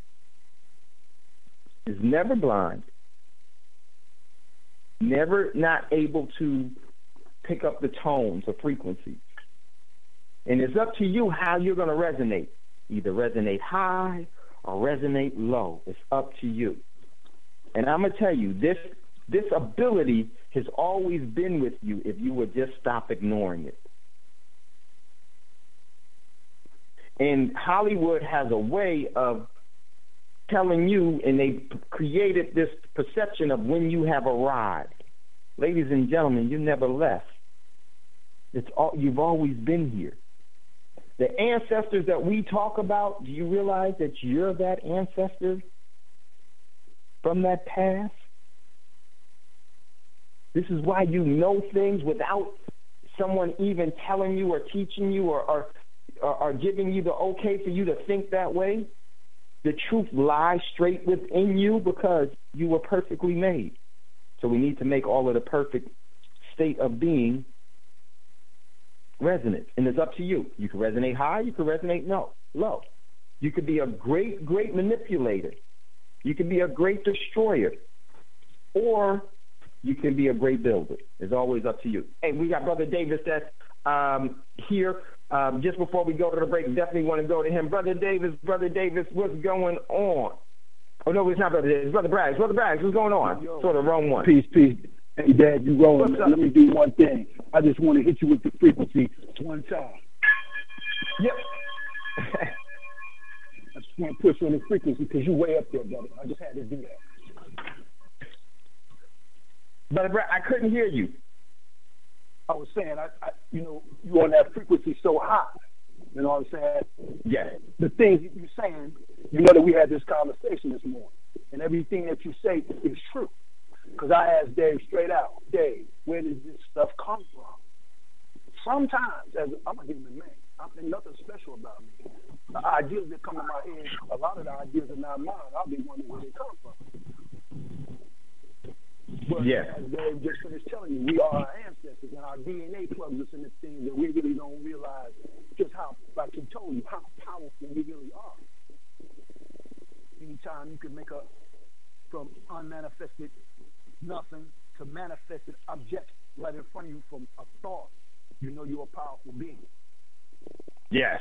is never blind, never not able to pick up the tones or frequencies. And it's up to you how you're going to resonate. Either resonate high or resonate low. It's up to you. And I'm going to tell you, this this ability has always been with you if you would just stop ignoring it. And Hollywood has a way of telling you, and they created this perception of when you have arrived. Ladies and gentlemen, you never left. It's all, you've always been here. The ancestors that we talk about, do you realize that you're that ancestor from that past? This is why you know things without someone even telling you or teaching you or, or, or, or giving you the okay for you to think that way. The truth lies straight within you because you were perfectly made. So we need to make all of the perfect state of being resonant. And it's up to you. You can resonate high, you can resonate no, low. You could be a great, great manipulator. You can be a great destroyer. Or you can be a great builder. It's always up to you. Hey, we got Brother Davis that's um, here. Um, just before we go to the break, definitely want to go to him. Brother Davis, Brother Davis, what's going on? Oh, no, it's not Brother Davis. Brother Braggs. Brother Braggs, what's going on? Yo, sort of wrong one. Peace, peace. Hey, Dad, you rolling. Let me do one thing. I just want to hit you with the frequency one time. Yep. I just want to push on the frequency because you way up there, brother. I just had to do that. Brother Braggs, I couldn't hear you. I was saying, I, I, you know, you're on that frequency so high. You know what I'm saying? Yeah. The things you're saying, you know that we had this conversation this morning. And everything that you say is true. Because I asked Dave straight out, Dave, where does this stuff come from? Sometimes, as I'm going to give him a name, I think nothing special about me. The ideas that come to my head, a lot of the ideas are not mine. I'll be wondering where they come from. But yeah. As Dave just finished telling you, we are our ancestors, and our D N A plugs us into things that we really don't realize just how, like he told you, how powerful we really are. Anytime you can make a, from unmanifested nothing to manifested object right in front of you from a thought, you know you're a powerful being. Yes.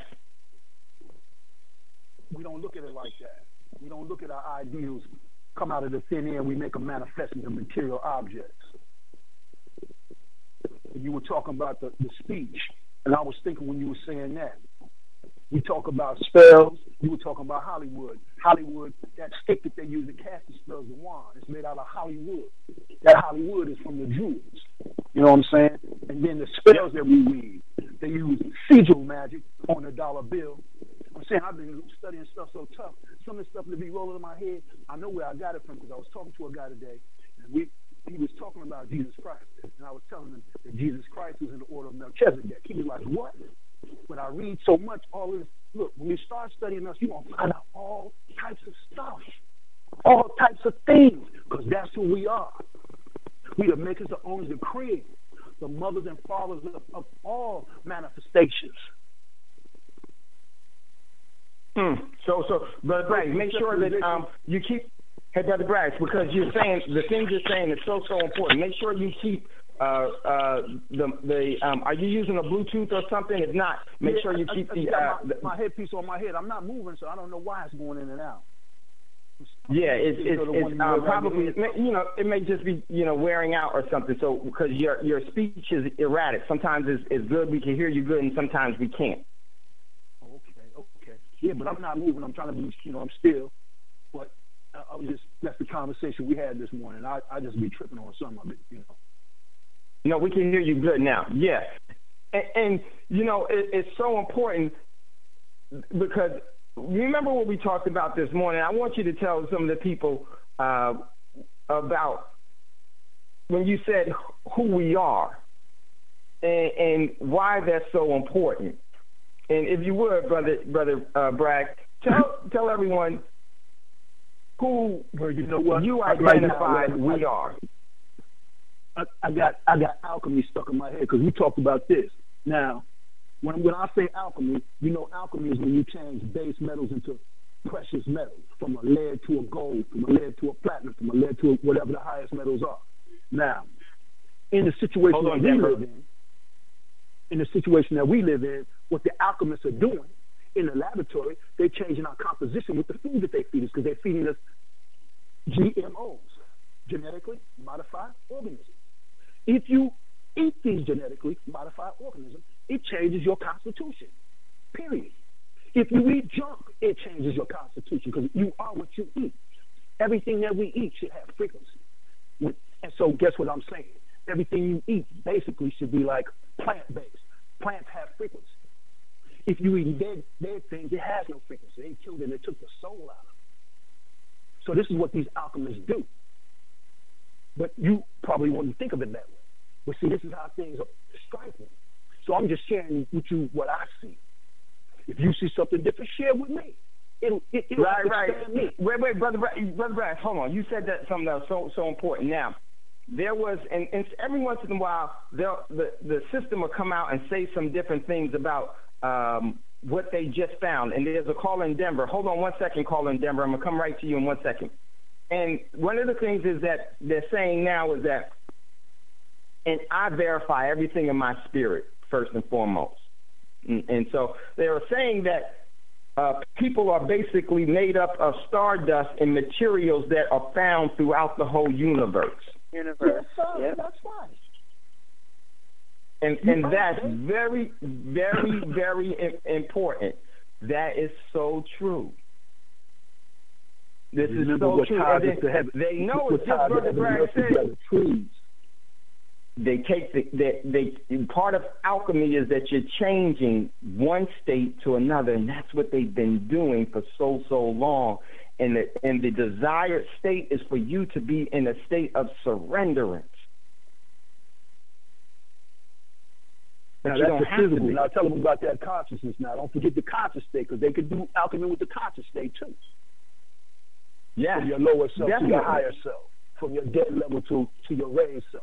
We don't look at it like that. We don't look at our ideals come out of the thin air and we make them manifest into material objects. You were talking about the, the speech, and I was thinking when you were saying that, we talk about spells, you were talking about Hollywood. Hollywood, that stick that they use to cast the spells, the wand, it's made out of Hollywood. That Hollywood is from the Jews. You know what I'm saying? And then the spells that we weave, they use sigil magic on a dollar bill. I'm saying I've been studying stuff so tough. Some of the stuff that be rolling in my head, I know where I got it from because I was talking to a guy today, and we he was talking about Jesus Christ, and I was telling him that Jesus Christ was in the order of Melchizedek. He was like, what? When I read so much, all of this, look, when you start studying us, you're going to find out all types of stuff, all types of things, because that's who we are. We the makers, the owners, the creators, the mothers and fathers of, of all manifestations. Hmm. So, so, Brother Braggs, make sure that um you keep, hey, Brother Braggs, because you're saying, the things you're saying is so, so important. Make sure you keep uh, uh, the the um, are you using a Bluetooth or something? If not, make Yeah, sure you I, keep I, the, I uh, got the my, my headpiece on my head. I'm not moving, so I don't know why it's going in and out. yeah, it's These it's, are the it's ones um, you wear probably right here. you know it may just be you know wearing out or something. So because your your speech is erratic. Sometimes it's, it's good, we can hear you good, and sometimes we can't. Okay, okay. Yeah, but I'm not moving. I'm trying to be, you know, I'm still. But I, I was just, that's the conversation we had this morning. I, I just be tripping on some of it, you know. No, we can hear you good now. Yeah. And, and you know, it, it's so important because remember what we talked about this morning. I want you to tell some of the people uh, about when you said who we are and, and why that's so important. And if you would, brother, brother uh, Bragg, tell tell everyone who Well, you know what? you Right identify now, we I, are. I, I got I got alchemy stuck in my head because we talked about this. Now, when when I say alchemy, you know, alchemy is when you change base metals into precious metals, from a lead to a gold, from a lead to a platinum, from a lead to a, whatever the highest metals are. Now, in the situation Hold on, that we Denver. live in, in the situation that we live in, what the alchemists are doing in the laboratory, they're changing our composition with the food that they feed us because they're feeding us G M Os, genetically modified organisms. If you eat these genetically modified organisms, it changes your constitution, period. If you eat junk, it changes your constitution because you are what you eat. Everything that we eat should have frequency. And so guess what I'm saying? Everything you eat basically should be like plant-based. Plants have frequency. If you eat dead, dead things, it has no frequency. They killed it and they took the soul out of it. So this is what these alchemists do. But you probably wouldn't think of it that way. But see, this is how things are striking. So I'm just sharing with you what I see. If you see something different, share with me. It'll, it, it'll Right, right. expand me. Wait, wait, brother, Brad, brother Brad, hold on. You said that something that was so so important. Now, there was, and, and every once in a while, the the system will come out and say some different things about um, what they just found. And there's a caller in Denver. Hold on one second, caller in Denver. I'm gonna come right to you in one second. And one of the things is that they're saying now is that, and I verify everything in my spirit first and foremost. And, and so they were saying that. Uh, people are basically made up of stardust and materials that are found throughout the whole universe. Universe. Yes, sir. Yep. That's right. And and that's very, very, very important. That is so true. This is Remember so what true. ties And us to heaven. they know What it's just ties Brother heaven and Bragg earth said. together, trees. They take the they, they part of alchemy is that you're changing one state to another, and that's what they've been doing for so so long. And the and the desired state is for you to be in a state of surrenderance. But Now you that's don't the have to physical. be. Now tell them about that consciousness. Now don't forget the conscious state because they could do alchemy with the conscious state too. Yeah, From your lower self definitely. to your higher self, from your dead level to to your raised self.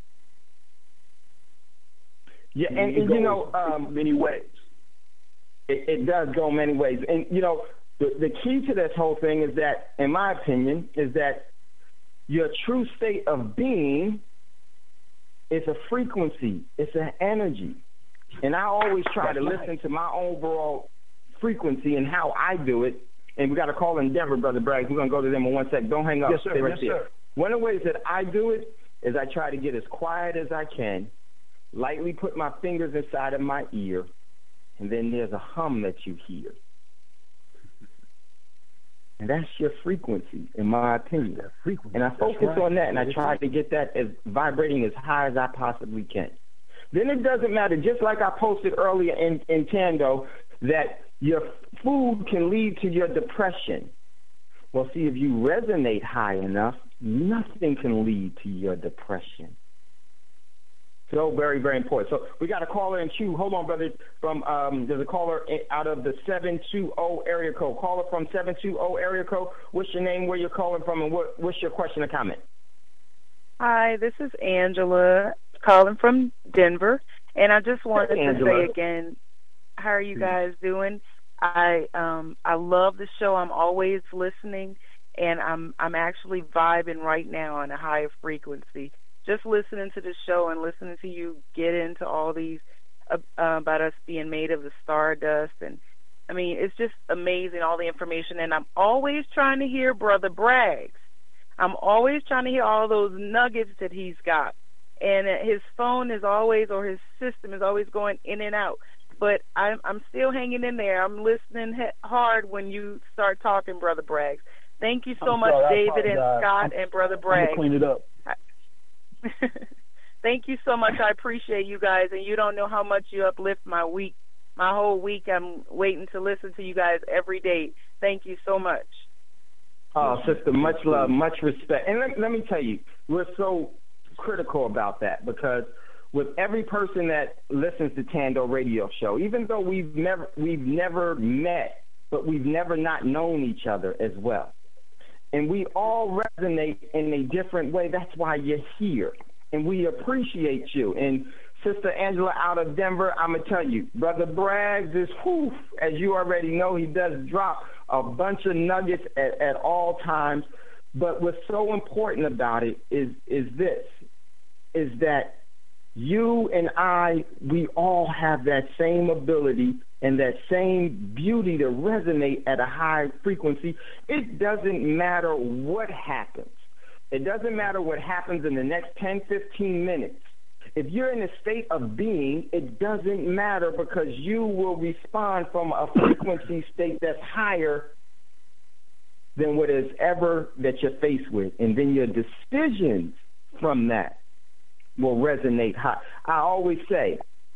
Yeah, And and, it and you goes know, um, in many ways. It, it does go many ways. And, you know, the, the key to this whole thing is that, in my opinion, is that your true state of being is a frequency. It's an energy. And I always try to listen to my overall frequency and how I do it. And we got a call in Denver, Brother Bragg. We're going to go to them in one second. Don't hang up. Yes, sir. Stay right Yes, there. sir. One of the ways that I do it is I try to get as quiet as I can, lightly put my fingers inside of my ear, and then there's a hum that you hear. And that's your frequency, in my opinion. Frequency. And I That's focus right. on that, and I That's try right. to get that as vibrating as high as I possibly can. Then it doesn't matter, just like I posted earlier in, in Tando, that your food can lead to your depression. Well, see, if you resonate high enough, nothing can lead to your depression. So very, very important. So we got a caller in queue. Hold on, brother. From um, there's a caller out of the seven two zero area code. Caller from seven two zero area code. What's your name? Where you're calling from? And what, what's your question or comment? Hi, this is Angela calling from Denver, and I just wanted Hey, to Angela. say again, how are you guys doing? I um I love the show. I'm always listening, and I'm I'm actually vibing right now on a higher frequency. just listening to the show and listening to you get into all these uh, uh, about us being made of the stardust. And, I mean, it's just amazing, all the information. And I'm always trying to hear Brother Braggs. I'm always trying to hear all those nuggets that he's got. And his phone is always, or his system is always going in and out. But I'm, I'm still hanging in there. I'm listening he- hard when you start talking, Brother Braggs. Thank you so I'm much, sorry, David and Scott I'm, and Brother I'm Braggs. gonna clean it up. Thank you so much. I appreciate you guys, and you don't know how much you uplift my week. My whole week, I'm waiting to listen to you guys every day. Thank you so much. Oh, sister, much love, much respect. And let, let me tell you, we're so critical about that because with every person that listens to Tando Radio Show, even though we've never we've never met, but we've never not known each other as well. And we all resonate in a different way. That's why you're here. And we appreciate you. And Sister Angela out of Denver, I'm going to tell you, Brother Braggs is, whew, as you already know, he does drop a bunch of nuggets at, at all times. But what's so important about it is is this, is that you and I, we all have that same ability and that same beauty to resonate at a high frequency. It doesn't matter what happens. It doesn't matter what happens in the next ten, fifteen minutes. If you're in a state of being, it doesn't matter because you will respond from a frequency state that's higher than what is ever that you're faced with. And then your decisions from that will resonate high. I always say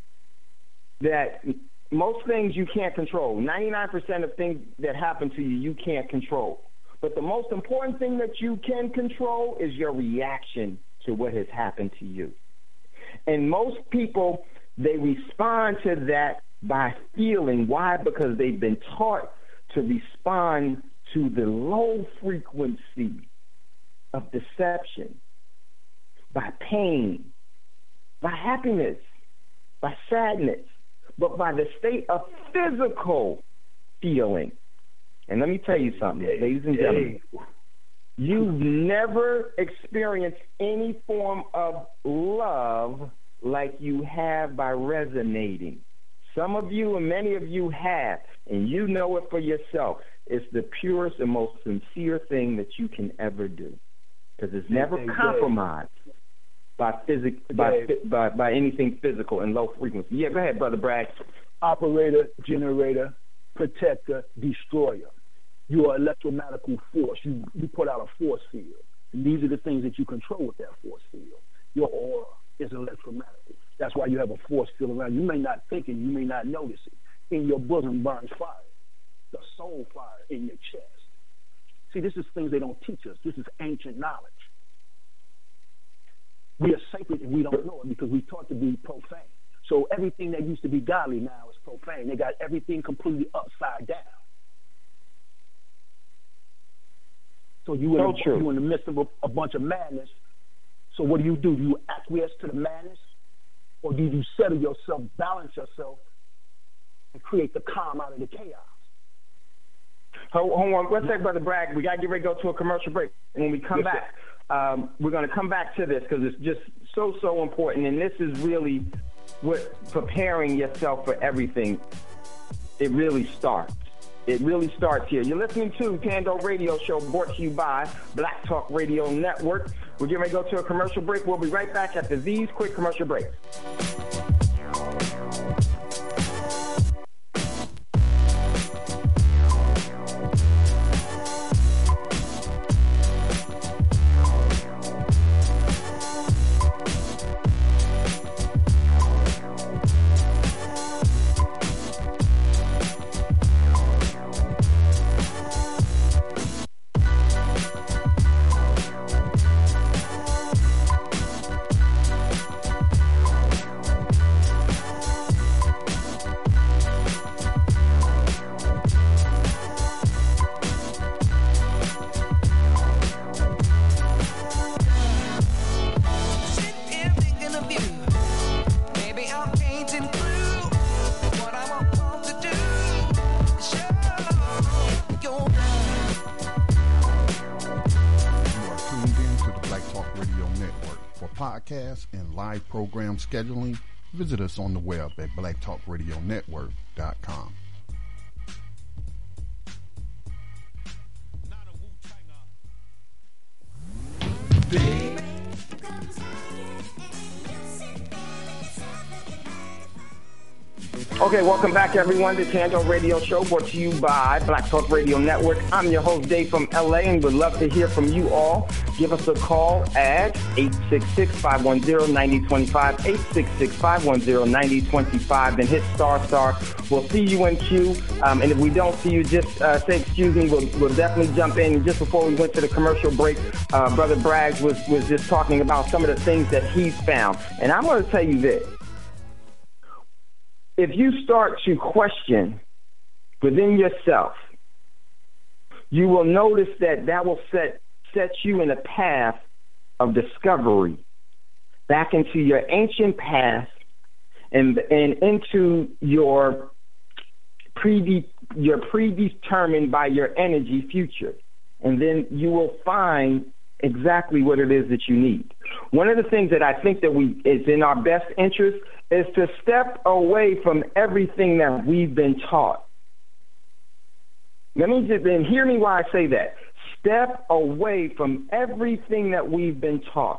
that most things you can't control. ninety-nine percent of things that happen to you, you can't control. But the most important thing that you can control is your reaction to what has happened to you. And most people, they respond to that by feeling. Why? Because they've been taught to respond to the low frequency of deception, by pain, by happiness, by sadness, but by the state of physical feeling. And let me tell you something, ladies and gentlemen. You've never experienced any form of love like you have by resonating. Some of you and many of you have, and you know it for yourself. It's the purest and most sincere thing that you can ever do because it's never compromised by, physic, by, by, by anything physical and low frequency. Yeah, go ahead, Brother Bragg. Operator, generator, protector, destroyer. You are an electromagnetical force. You you put out a force field. And these are the things that you control with that force field. Your aura is electromagnetic. That's why you have a force field around. You may not think it, you may not notice it. In your bosom burns fire. The soul fire in your chest. See, this is things they don't teach us. This is ancient knowledge. We are sacred and we don't know it because we're taught to be profane. So everything that used to be godly now is profane. They got everything completely upside down. So you in, so a, you in the midst of a, a bunch of madness. So what do you do? Do you acquiesce to the madness? Or do you settle yourself, balance yourself, and create the calm out of the chaos? Hold, hold on. One second, Brother Bragg. We got to get ready to go to a commercial break. When we come yes, back, um, we're going to come back to this because it's just so, so important. And this is really what preparing yourself for everything, it really starts. It really starts here. You're listening to Tando Radio Show brought to you by Black Talk Radio Network. We're getting ready to go to a commercial break. We'll be right back after these quick commercial breaks. podcasts, and live program scheduling, visit us on the web at black talk radio network dot com. Okay, welcome back, everyone, to Tando Radio Show, brought to you by Black Talk Radio Network. I'm your host, Dave from L A, and would love to hear from you all. Give us a call at eight six six, five one zero, nine zero two five, eight six six, five one zero, nine zero two five, then hit star star. We'll see you in queue, um, and if we don't see you, just uh, say excuse me. We'll, we'll definitely jump in. And just before we went to the commercial break, uh, Brother Braggs was, was just talking about some of the things that he's found. And I'm going to tell you this. If you start to question within yourself, you will notice that that will set set you in a path of discovery back into your ancient past and and into your prede your predetermined by your energy future. And then you will find exactly what it is that you need. One of the things that I think that we is in our best interest is to step away from everything that we've been taught. Let me just then hear me while I say that. Step away from everything that we've been taught.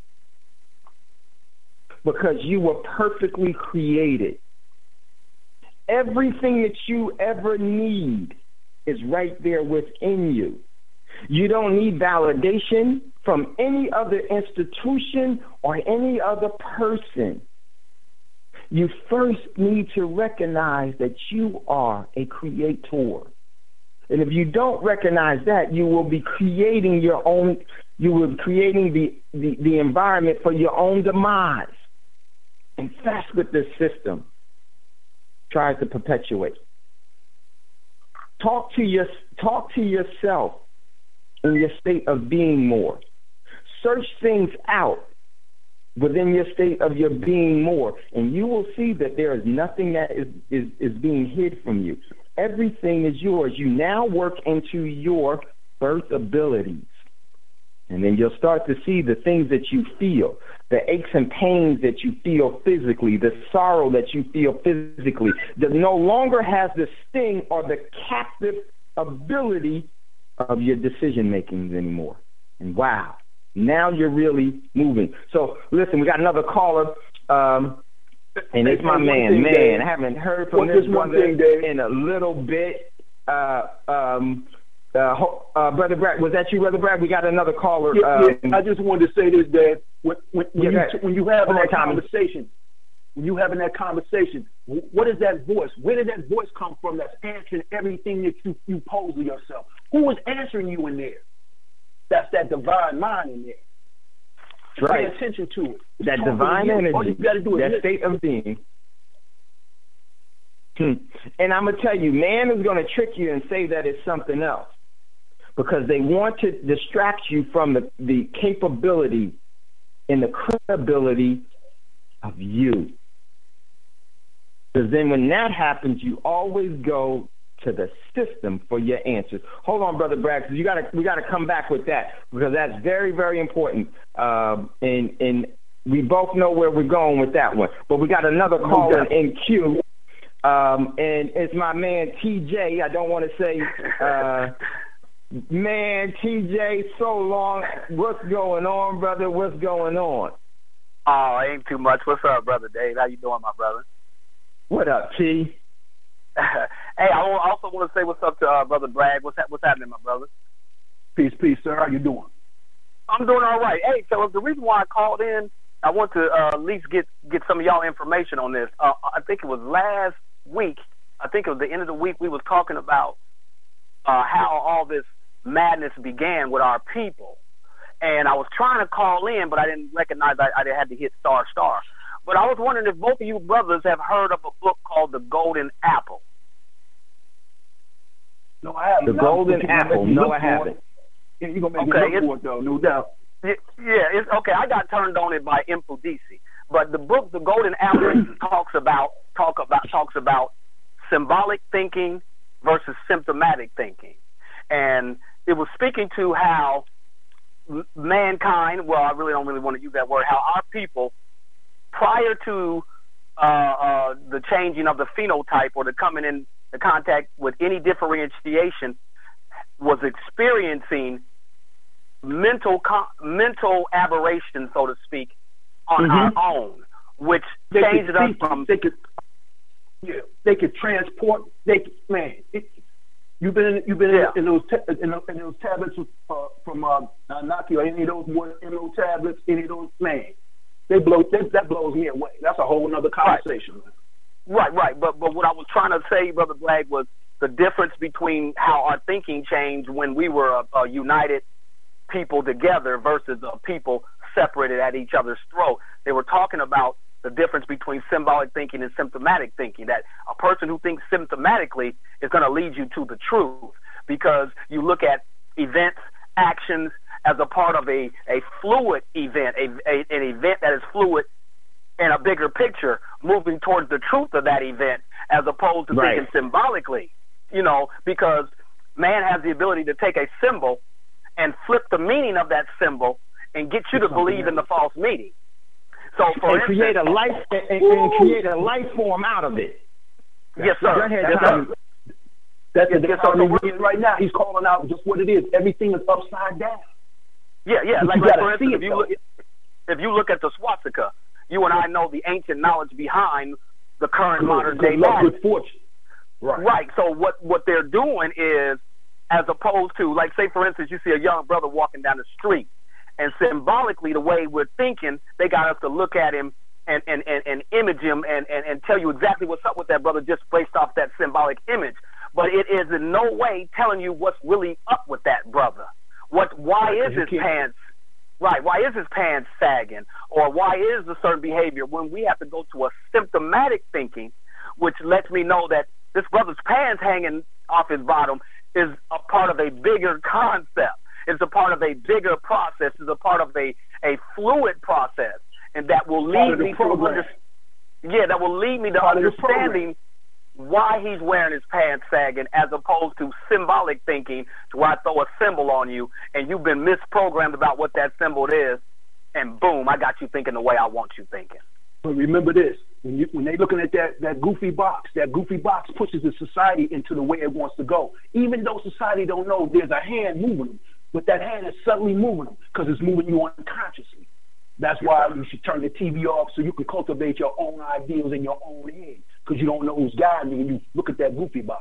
Because you were perfectly created. Everything that you ever need is right there within you. You don't need validation from any other institution or any other person. You first need to recognize that you are a creator. And if you don't recognize that, you will be creating your own, you will be creating the, the, the environment for your own demise. And that's what this system tries to perpetuate. Talk to your, talk to yourself in your state of being more. Search things out within your state of your being more, and you will see that there is nothing that is, is, is being hid from you. Everything is yours. You now work into your birth abilities. And then you'll start to see the things that you feel, the aches and pains that you feel physically, the sorrow that you feel physically, that no longer has the sting or the captive ability of your decision making anymore. And wow, now you're really moving. So listen, we got another caller, um, and it's my man. Man, I haven't heard from this brother in a little bit. Uh, um, uh, uh, Brother Bragg, was that you, Brother Bragg? We got another caller. Yeah, um, yeah. I just wanted to say this, Dad. When, when, when, yeah, you, when you have that Tommy. conversation, when you having that conversation, what is that voice? Where did that voice come from that's answering everything that you, you pose to yourself? Who is answering you in there? That's that divine mind in there. Right. Pay attention to it. That Talk divine energy, all you gotta do is that listen. state of being. Hmm. And I'm going to tell you, man is going to trick you and say that it's something else because they want to distract you from the, the capability and the credibility of you. Because then when that happens, you always go to the system for your answers. Hold on, Brother Bragg, you gotta we gotta come back with that because that's very, very important. Um, and and we both know where we're going with that one. But we got another caller in, in queue, um, and it's my man T J. I don't want to say, uh, man, T J, so long. What's going on, brother? What's going on? Oh, ain't too much. What's up, Brother Dave? How you doing, my brother? What up, T? Hey, I also want to say what's up to uh, Brother Bragg. What's, ha- what's happening, my brother? Peace, peace, sir. How you doing? I'm doing all right. Hey, so the reason why I called in, I want to uh, at least get, get some of y'all information on this. Uh, I think it was last week. I think it was the end of the week we was talking about uh, how all this madness began with our people. And I was trying to call in, but I didn't recognize I, I had to hit star star. But I was wondering if both of you brothers have heard of a book called The Golden Apple. No, I haven't. The no, Golden Apple. No, I haven't. Yeah, you're going to make okay, me look for it, though, no doubt. It, yeah, it's okay. I got turned on it by Infodisi. But the book, The Golden Apple, talks about talk about talks about symbolic thinking versus symptomatic thinking. And it was speaking to how mankind, well, I really don't really want to use that word, how our people, prior to uh, uh, the changing of the phenotype or the coming in the contact with any differentiation, was experiencing mental mental aberration, so to speak, on mm-hmm. our own, which they changed could, us they, from... They could, yeah, they could transport, they could, man, it, you've been in, you've been yeah. in, in, those ta- in, in those tablets uh, from uh, Naki, or any of those one M O tablets, any of those, man, they blow, that, that blows me away. That's a whole other conversation. Right, right, right. But, but what I was trying to say, Brother Black, was the difference between how our thinking changed when we were a, a united people together versus a people separated at each other's throat. They were talking about the difference between symbolic thinking and symptomatic thinking, that a person who thinks symptomatically is going to lead you to the truth, because you look at events, actions as a part of a, a fluid event, a, a, an event that is fluid in a bigger picture, moving towards the truth of that event, as opposed to right. thinking symbolically, you know, because man has the ability to take a symbol and flip the meaning of that symbol and get you to believe in the false meaning. So, for and instance, create a life and, and create a life form out of it. Yes, sir. Go ahead, yes, Tom. sir. That's the Yes, that's sir. what he's right now. He's calling out just what it is. Everything is upside down. Yeah, yeah. But Like, you like gotta for instance, see it, if you though. look, if you look at the swastika, you and I know the ancient knowledge behind the current Good, modern good day luck, law. good fortune. Right. Right. So what what they're doing is, as opposed to, like, say for instance, you see a young brother walking down the street, and symbolically, the way we're thinking, they got us to look at him and and, and, and image him and, and, and tell you exactly what's up with that brother just based off that symbolic image. But it is in no way telling you what's really up with that brother. What? Why Right, is 'cause you his can't- pants? Right. Why is his pants sagging? Or why is a certain behavior? When we have to go to a symptomatic thinking, which lets me know that this brother's pants hanging off his bottom is a part of a bigger concept. It's a part of a bigger process. It's a part of a, a fluid process, and that will Part lead of the me to program. under, yeah, that will lead me to Part of the program. understanding why he's wearing his pants sagging, as opposed to symbolic thinking, to where I throw a symbol on you and you've been misprogrammed about what that symbol is, and boom, I got you thinking the way I want you thinking. But remember this, when you when they looking at that, that goofy box, that goofy box pushes the society into the way it wants to go. Even though society don't know there's a hand moving them, but that hand is subtly moving them because it's moving you unconsciously. That's why you should turn the T V off so you can cultivate your own ideals in your own head, because you don't know who's guiding you when you look at that goofy box.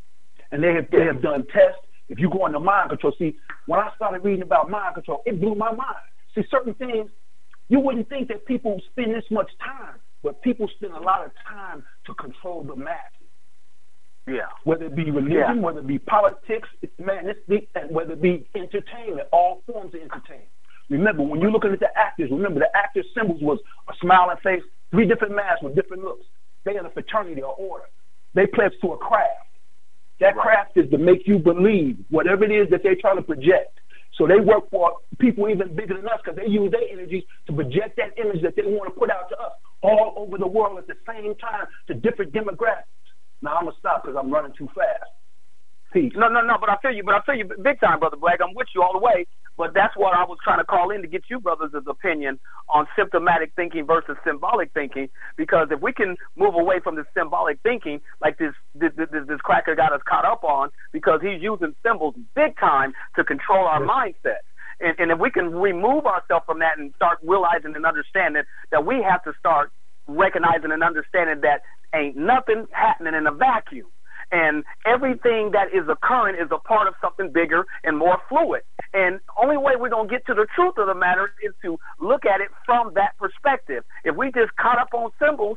And they have, they have done tests. If you go into mind control, see, when I started reading about mind control, it blew my mind. See, certain things, you wouldn't think that people spend this much time, but people spend a lot of time to control the masses. Yeah. Whether it be religion, Yeah. whether it be politics, it's, man, this, and whether it be entertainment, all forms of entertainment. Remember, when you're looking at the actors, remember the actors' symbols was a smiling face, three different masks with different looks. They are a fraternity or order. They pledge to a craft. That Right. craft is to make you believe whatever it is that they're trying to project. So they work for people even bigger than us, because they use their energies to project that image that they want to put out to us all over the world at the same time to different demographics. Now, I'm going to stop because I'm running too fast. Peace. No, no, no, but I feel you, but I feel you big time, Brother Black. I'm with you all the way, but that's what I was trying to call in to get you brothers' opinion on symptomatic thinking versus symbolic thinking, because if we can move away from this symbolic thinking, like this this, this, this cracker got us caught up on, because he's using symbols big time to control our Yes. mindset. And, and if we can remove ourselves from that and start realizing and understanding that we have to start recognizing and understanding that ain't nothing happening in a vacuum. And everything that is occurring is a part of something bigger and more fluid. And only way we're going to get to the truth of the matter is to look at it from that perspective. If we just caught up on symbols,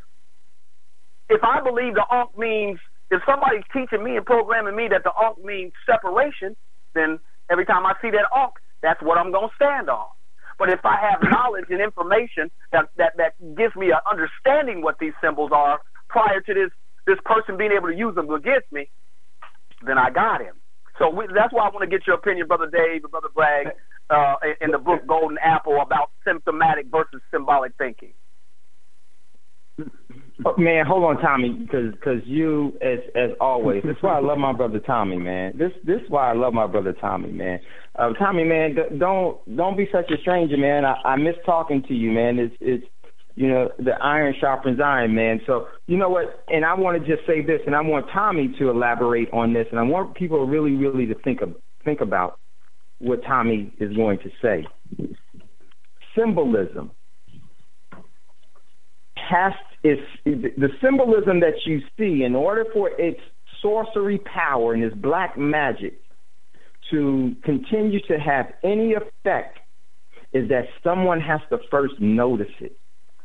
if I believe the Ankh means, if somebody's teaching me and programming me that the Ankh means separation, then every time I see that Ankh, that's what I'm going to stand on. But if I have knowledge and information that, that, that gives me an understanding what these symbols are prior to this this person being able to use them against me, then I got him. So we, that's why I want to get your opinion, Brother Dave and Brother Bragg, uh, in, in the book Golden Apple, about symptomatic versus symbolic thinking. Oh, man, hold on, Tommy, because cause you, as as always, that's why I love my brother Tommy, man. This this is why I love my brother Tommy, man. Uh, Tommy, man, don't don't be such a stranger, man. I, I miss talking to you, man. It's it's you know, the iron sharpens iron, man. So you know what? And I want to just say this, and I want Tommy to elaborate on this, and I want people really, really to think of think about what Tommy is going to say. Symbolism has is the symbolism that you see. In order for its sorcery power and its black magic to continue to have any effect, is that someone has to first notice it.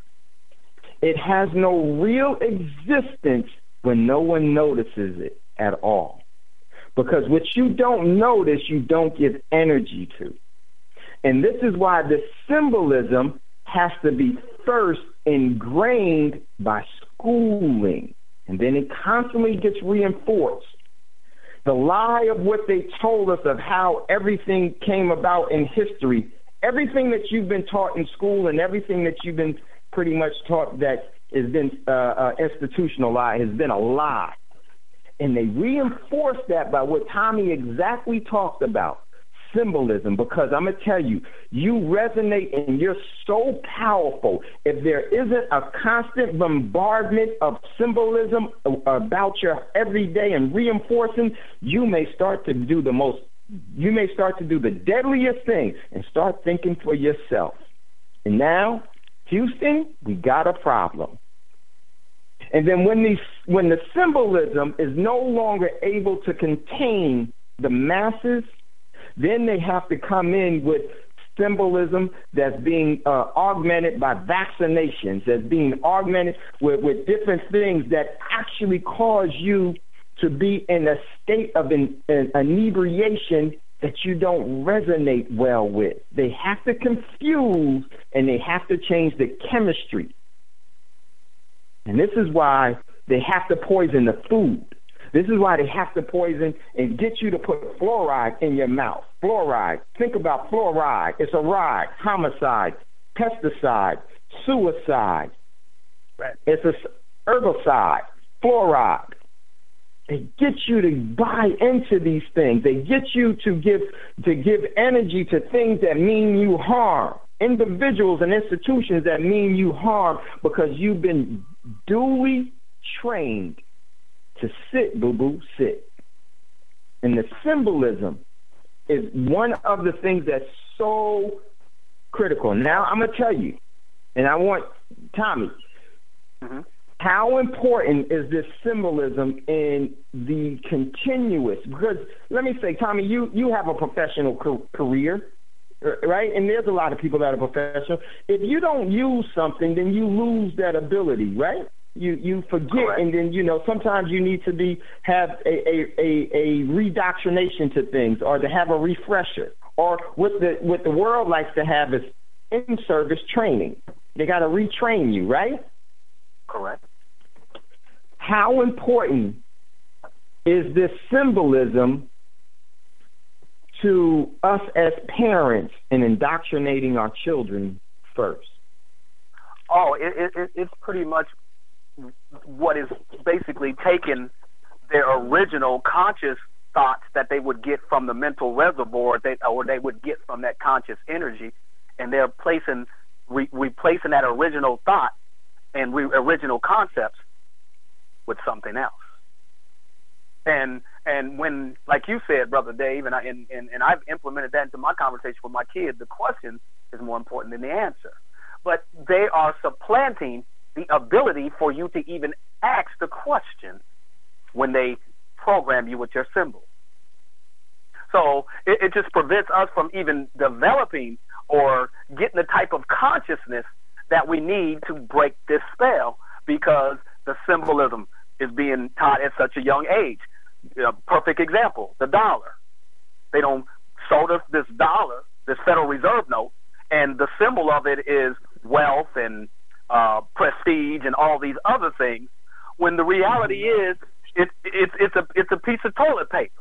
It has no real existence when no one notices it at all. Because what you don't notice, you don't give energy to. And this is why the symbolism has to be first ingrained by schooling. And then it constantly gets reinforced. The lie of what they told us of how everything came about in history, everything that you've been taught in school and everything that you've been pretty much taught that has been uh, uh, institutionalized has been a lie. And they reinforce that by what Tommy exactly talked about, symbolism, because I'm going to tell you, you resonate and you're so powerful. If there isn't a constant bombardment of symbolism about your everyday and reinforcing, you may start to do the most, you may start to do the deadliest thing and start thinking for yourself. And now, Houston, we got a problem. And then when these, when the symbolism is no longer able to contain the masses, then they have to come in with symbolism that's being uh, augmented by vaccinations, that's being augmented with, with different things that actually cause you to be in a state of an, an inebriation that you don't resonate well with. They have to confuse and they have to change the chemistry. And this is why they have to poison the food. This is why they have to poison and get you to put fluoride in your mouth. Fluoride. Think about fluoride. It's a ride, homicide, pesticide, suicide. Right. It's a herbicide, fluoride. They get you to buy into these things. They get you to give to give energy to things that mean you harm. Individuals and institutions that mean you harm because you've been duly trained to sit, boo-boo, sit. And the symbolism is one of the things that's so critical. Now, I'm going to tell you, and I want, Tommy, mm-hmm. how important is this symbolism in the continuous? Because let me say, Tommy, you, you have a professional co- career, right? And there's a lot of people that are professional. If you don't use something, then you lose that ability, right? You you forget, Correct. And then, you know, sometimes you need to be have a, a, a, a redoctrination to things or to have a refresher. Or what the what the world likes to have is in-service training. They got to retrain you, right? Correct. How important is this symbolism to us as parents in indoctrinating our children first? Oh, it, it, it's pretty much what is basically taking their original conscious thoughts that they would get from the mental reservoir, they, or they would get from that conscious energy, and they're placing, re, replacing that original thought and re, original concepts with something else. And and when, like you said, Brother Dave, and, I, and, and, and I've implemented that into my conversation with my kids, the question is more important than the answer. But they are supplanting the ability for you to even ask the question when they program you with your symbol. So it, it just prevents us from even developing or getting the type of consciousness that we need to break this spell, because the symbolism is being taught at such a young age. A perfect example, the dollar. They don't sold us this dollar, this Federal Reserve note, and the symbol of it is wealth and uh, prestige and all these other things, when the reality is it, it, it's a it's a piece of toilet paper.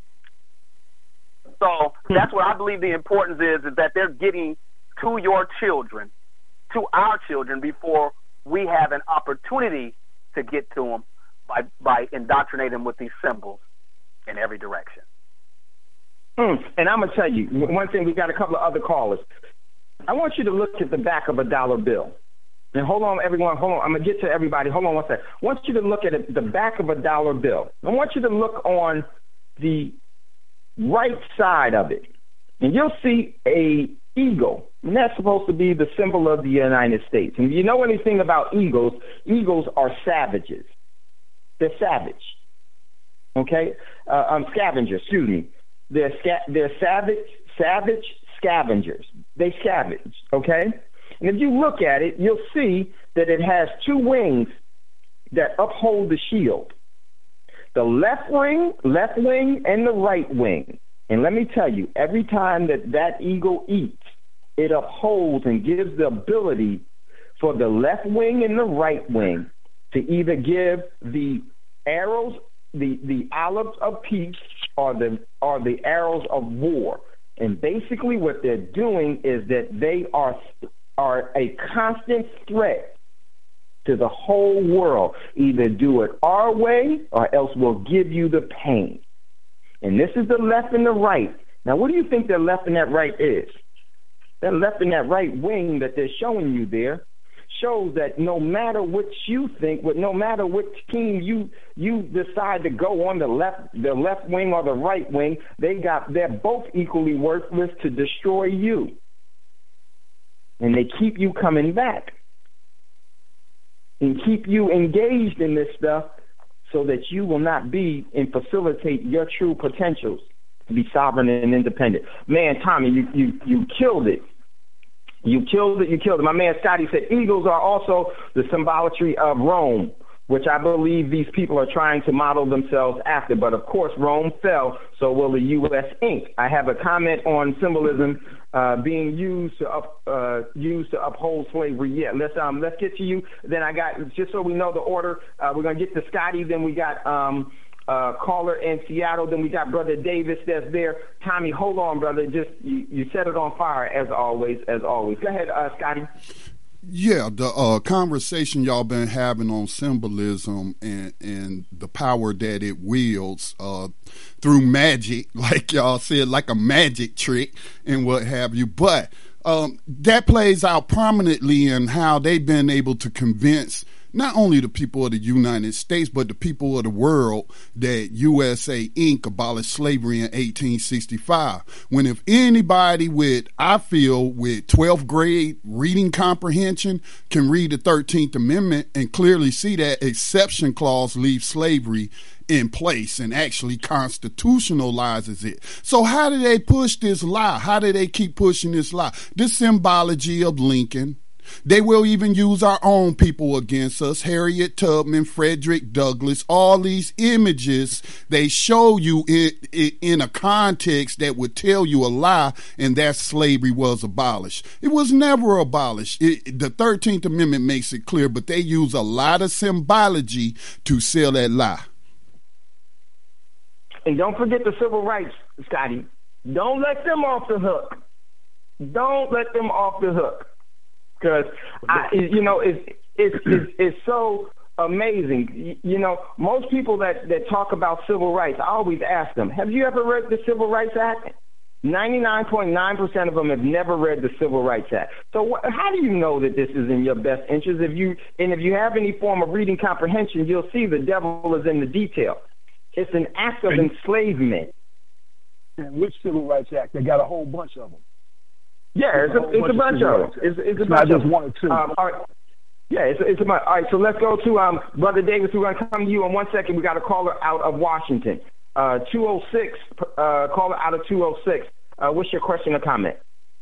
So that's what I believe the importance is, is that they're getting to your children, to our children, before we have an opportunity to get to them by by indoctrinating them with these symbols in every direction. Mm, and I'm going to tell you, one thing, we got a couple of other callers. I want you to look at the back of a dollar bill. And hold on, everyone, hold on. I'm going to get to everybody. Hold on one second. I want you to look at it, the back of a dollar bill. I want you to look on the right side of it. And you'll see a eagle. And that's supposed to be the symbol of the United States. And if you know anything about eagles, eagles are savages. They're savage. Okay? Uh, um, scavengers, excuse me. They're, sca- they're savage, savage scavengers. They scavenge, okay? And if you look at it, you'll see that it has two wings that uphold the shield. The left wing, left wing, and the right wing. And let me tell you, every time that that eagle eats, it upholds and gives the ability for the left wing and the right wing to either give the arrows, the, the olives of peace, or the or the arrows of war. And basically what they're doing is that they are are a constant threat to the whole world. Either do it our way or else we'll give you the pain. And this is the left and the right. Now, what do you think that left and that right is? That left and that right wing that they're showing you there shows that no matter what you think, but no matter what team you you decide to go on, the left the left wing or the right wing, they got they're both equally worthless to destroy you. And they keep you coming back and keep you engaged in this stuff so that you will not be and facilitate your true potentials to be sovereign and independent. Man, Tommy, you you, you killed it. You killed it, you killed it. My man Scotty said eagles are also the symbolatry of Rome, which I believe these people are trying to model themselves after. But, of course, Rome fell, so will the U S Incorporated. I have a comment on symbolism uh, being used to up, uh, used to uphold slavery. Yeah, let's um let's get to you. Then I got, just so we know the order, uh, we're going to get to Scotty. Then we got um uh, caller in Seattle. Then we got Brother Davis that's there. Tommy, hold on, brother. Just you, you set it on fire, as always, as always. Go ahead, uh, Scotty. Yeah, the uh, conversation y'all been having on symbolism and, and the power that it wields uh, through magic, like y'all said, like a magic trick and what have you. But um, that plays out prominently in how they've been able to convince not only the people of the United States, but the people of the world that U S A Incorporated abolished slavery in eighteen sixty-five. When if anybody with, I feel, with twelfth grade reading comprehension can read the thirteenth Amendment and clearly see that exception clause leaves slavery in place and actually constitutionalizes it. So how do they push this lie? How do they keep pushing this lie? This symbology of Lincoln. They will even use our own people against us. Harriet Tubman, Frederick Douglass, all these images, they show you in, in a context that would tell you a lie, and that slavery was abolished. It was never abolished. It, the thirteenth Amendment makes it clear, but they use a lot of symbology to sell that lie. And don't forget the civil rights, Scotty. Don't let them off the hook. Don't let them off the hook. Because, you know, it's, it's, it's, it's so amazing. You know, most people that, that talk about civil rights, I always ask them, have you ever read the Civil Rights Act? ninety-nine point nine percent of them have never read the Civil Rights Act. So wh- how do you know that this is in your best interest? If you And if you have any form of reading comprehension, you'll see the devil is in the detail. It's an act of enslavement. And which Civil Rights Act? They got a whole bunch of them. Yeah, it's a, it's a bunch of them. It's, it's a it's bunch not just of one or two. Um, all right. Yeah, it's, it's a bunch. All right, so let's go to um, Brother Davis. We're going to come to you in one second. We got a caller out of Washington. Uh, two oh six, uh, caller out of two oh six. Uh, what's your question or comment?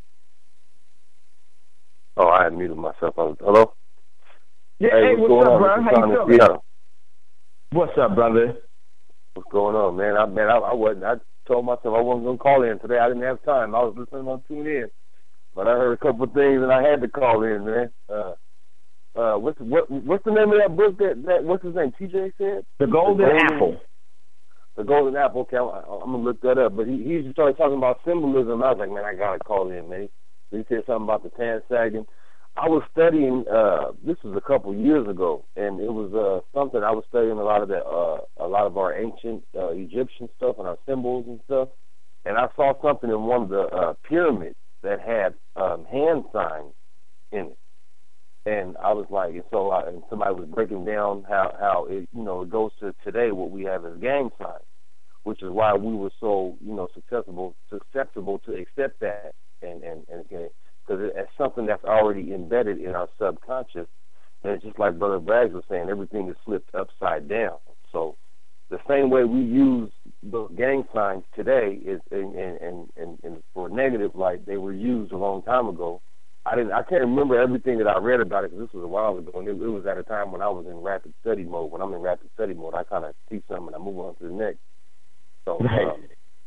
Oh, I had muted myself. Hello? Yeah, hey, hey, what's, what's up, on? bro? How you feeling? Yeah. What's up, brother? What's going on, man? I man, I, I wasn't. I told myself I wasn't going to call in today. I didn't have time. I was listening on Tune In. But I heard a couple of things, and I had to call in, man. Uh, uh, what's what? What's the name of that book? That, that what's his name? T J said The Golden, the Golden Apple. The Golden Apple. Okay, I'm, I'm gonna look that up. But he he started talking about symbolism. I was like, man, I gotta call in, man. He said something about the tan sagging. I was studying. Uh, this was a couple years ago, and it was uh, something I was studying a lot of the uh, a lot of our ancient uh, Egyptian stuff and our symbols and stuff. And I saw something in one of the uh, pyramids that had um, hand signs in it. And I was like, and so I, and somebody was breaking down how, how it, you know, it goes to today what we have as gang signs, which is why we were so, you know, susceptible, susceptible to accept that, and and and because it, it's something that's already embedded in our subconscious. And it's just like Brother Braggs was saying, everything is flipped upside down. So the same way we use the gang signs today is, and and and, and for negative light, they were used a long time ago. I didn't. I can't remember everything that I read about it because this was a while ago, and it, it was at a time when I was in rapid study mode. When I'm in rapid study mode, I kind of see something and I move on to the next. So, um,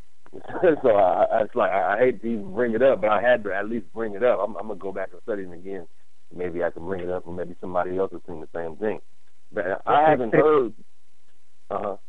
so I, I, it's like I, I hate to even bring it up, but I had to at least bring it up. I'm, I'm gonna go back and study it again. Maybe I can bring it up, and maybe somebody else has seen the same thing. But I haven't heard. Uh huh.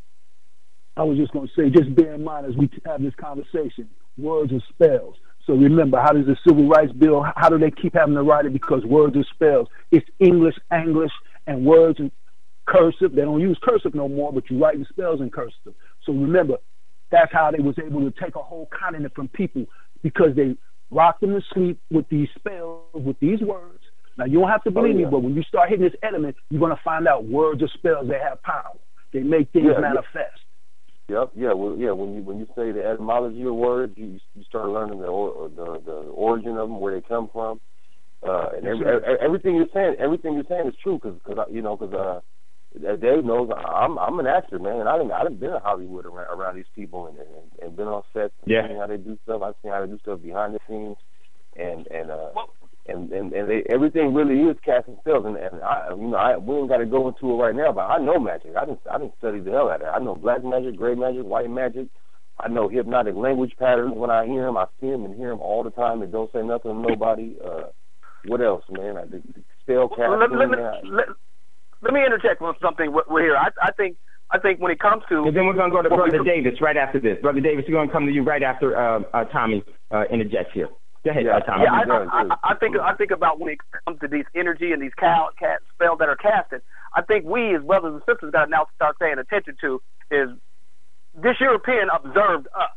I was just going to say, just bear in mind as we have this conversation, words are spells. So remember, how does the Civil Rights Bill, how do they keep having to write it? Because words are spells. It's English, English, and words in cursive. They don't use cursive no more, but you write the spells in cursive. So remember, that's how they was able to take a whole continent from people, because they rocked them to sleep with these spells, with these words. Now, you don't have to believe oh, yeah. me, but when you start hitting this element, you're going to find out words are spells. They have power. They make things yeah, manifest. Yeah. Yep, yeah, well, yeah. When you when you say the etymology of words, you you start learning the or, the the origin of them, where they come from, uh, and every, everything you're saying, everything you're saying is true, because because you know because uh, Dave knows I'm I'm an actor, man, and I didn't I didn't been in Hollywood around, around these people and, and and been on sets, and yeah. seen how they do stuff. I've seen how they do stuff behind the scenes, and and uh. And and, and they, everything really is casting spells, and, and I, you know, I, we ain't got to go into it right now, but I know magic. I didn't I didn't study the hell out of it. I know black magic, gray magic, white magic. I know hypnotic language patterns. When I hear them, I see them and hear them all the time, and don't say nothing to nobody. Uh, what else, man? I did spell casting. Let, let, let, let, let me interject with something. We're here. I, I think I think when it comes to, and then we're going to go to Brother Davis right after this. Brother Davis, we're going to come to you right after uh, uh, Tommy uh, interjects here. Go ahead, yeah, Tommy. Yeah, I, I, I, I think I think about when it comes to these energy and these cal, cat spells that are casted. I think we as brothers and sisters got to now start paying attention to is this European observed us,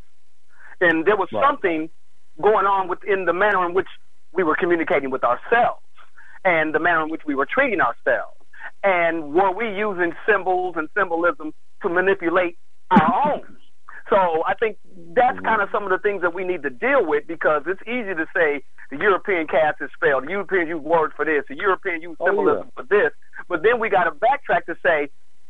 and there was right. something going on within the manner in which we were communicating with ourselves, and the manner in which we were treating ourselves, and were we using symbols and symbolism to manipulate our own? So I think that's kind of some of the things that we need to deal with, because it's easy to say the European cast is spelled, the Europeans use words for this, the Europeans use symbolism oh, yeah. for this, but then we got to backtrack to say,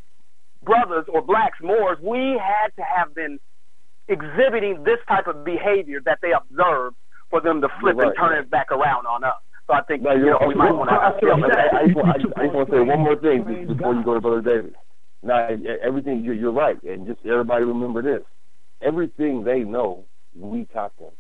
brothers or blacks, Moors, we had to have been exhibiting this type of behavior that they observed for them to flip right, and turn yeah. it back around on us. So I think no, you know, we might want to. I, I, I, I just want to say one more thing before you go to Brother David. Now, everything you're, you're right, and just everybody remember this. Everything they know, we taught them.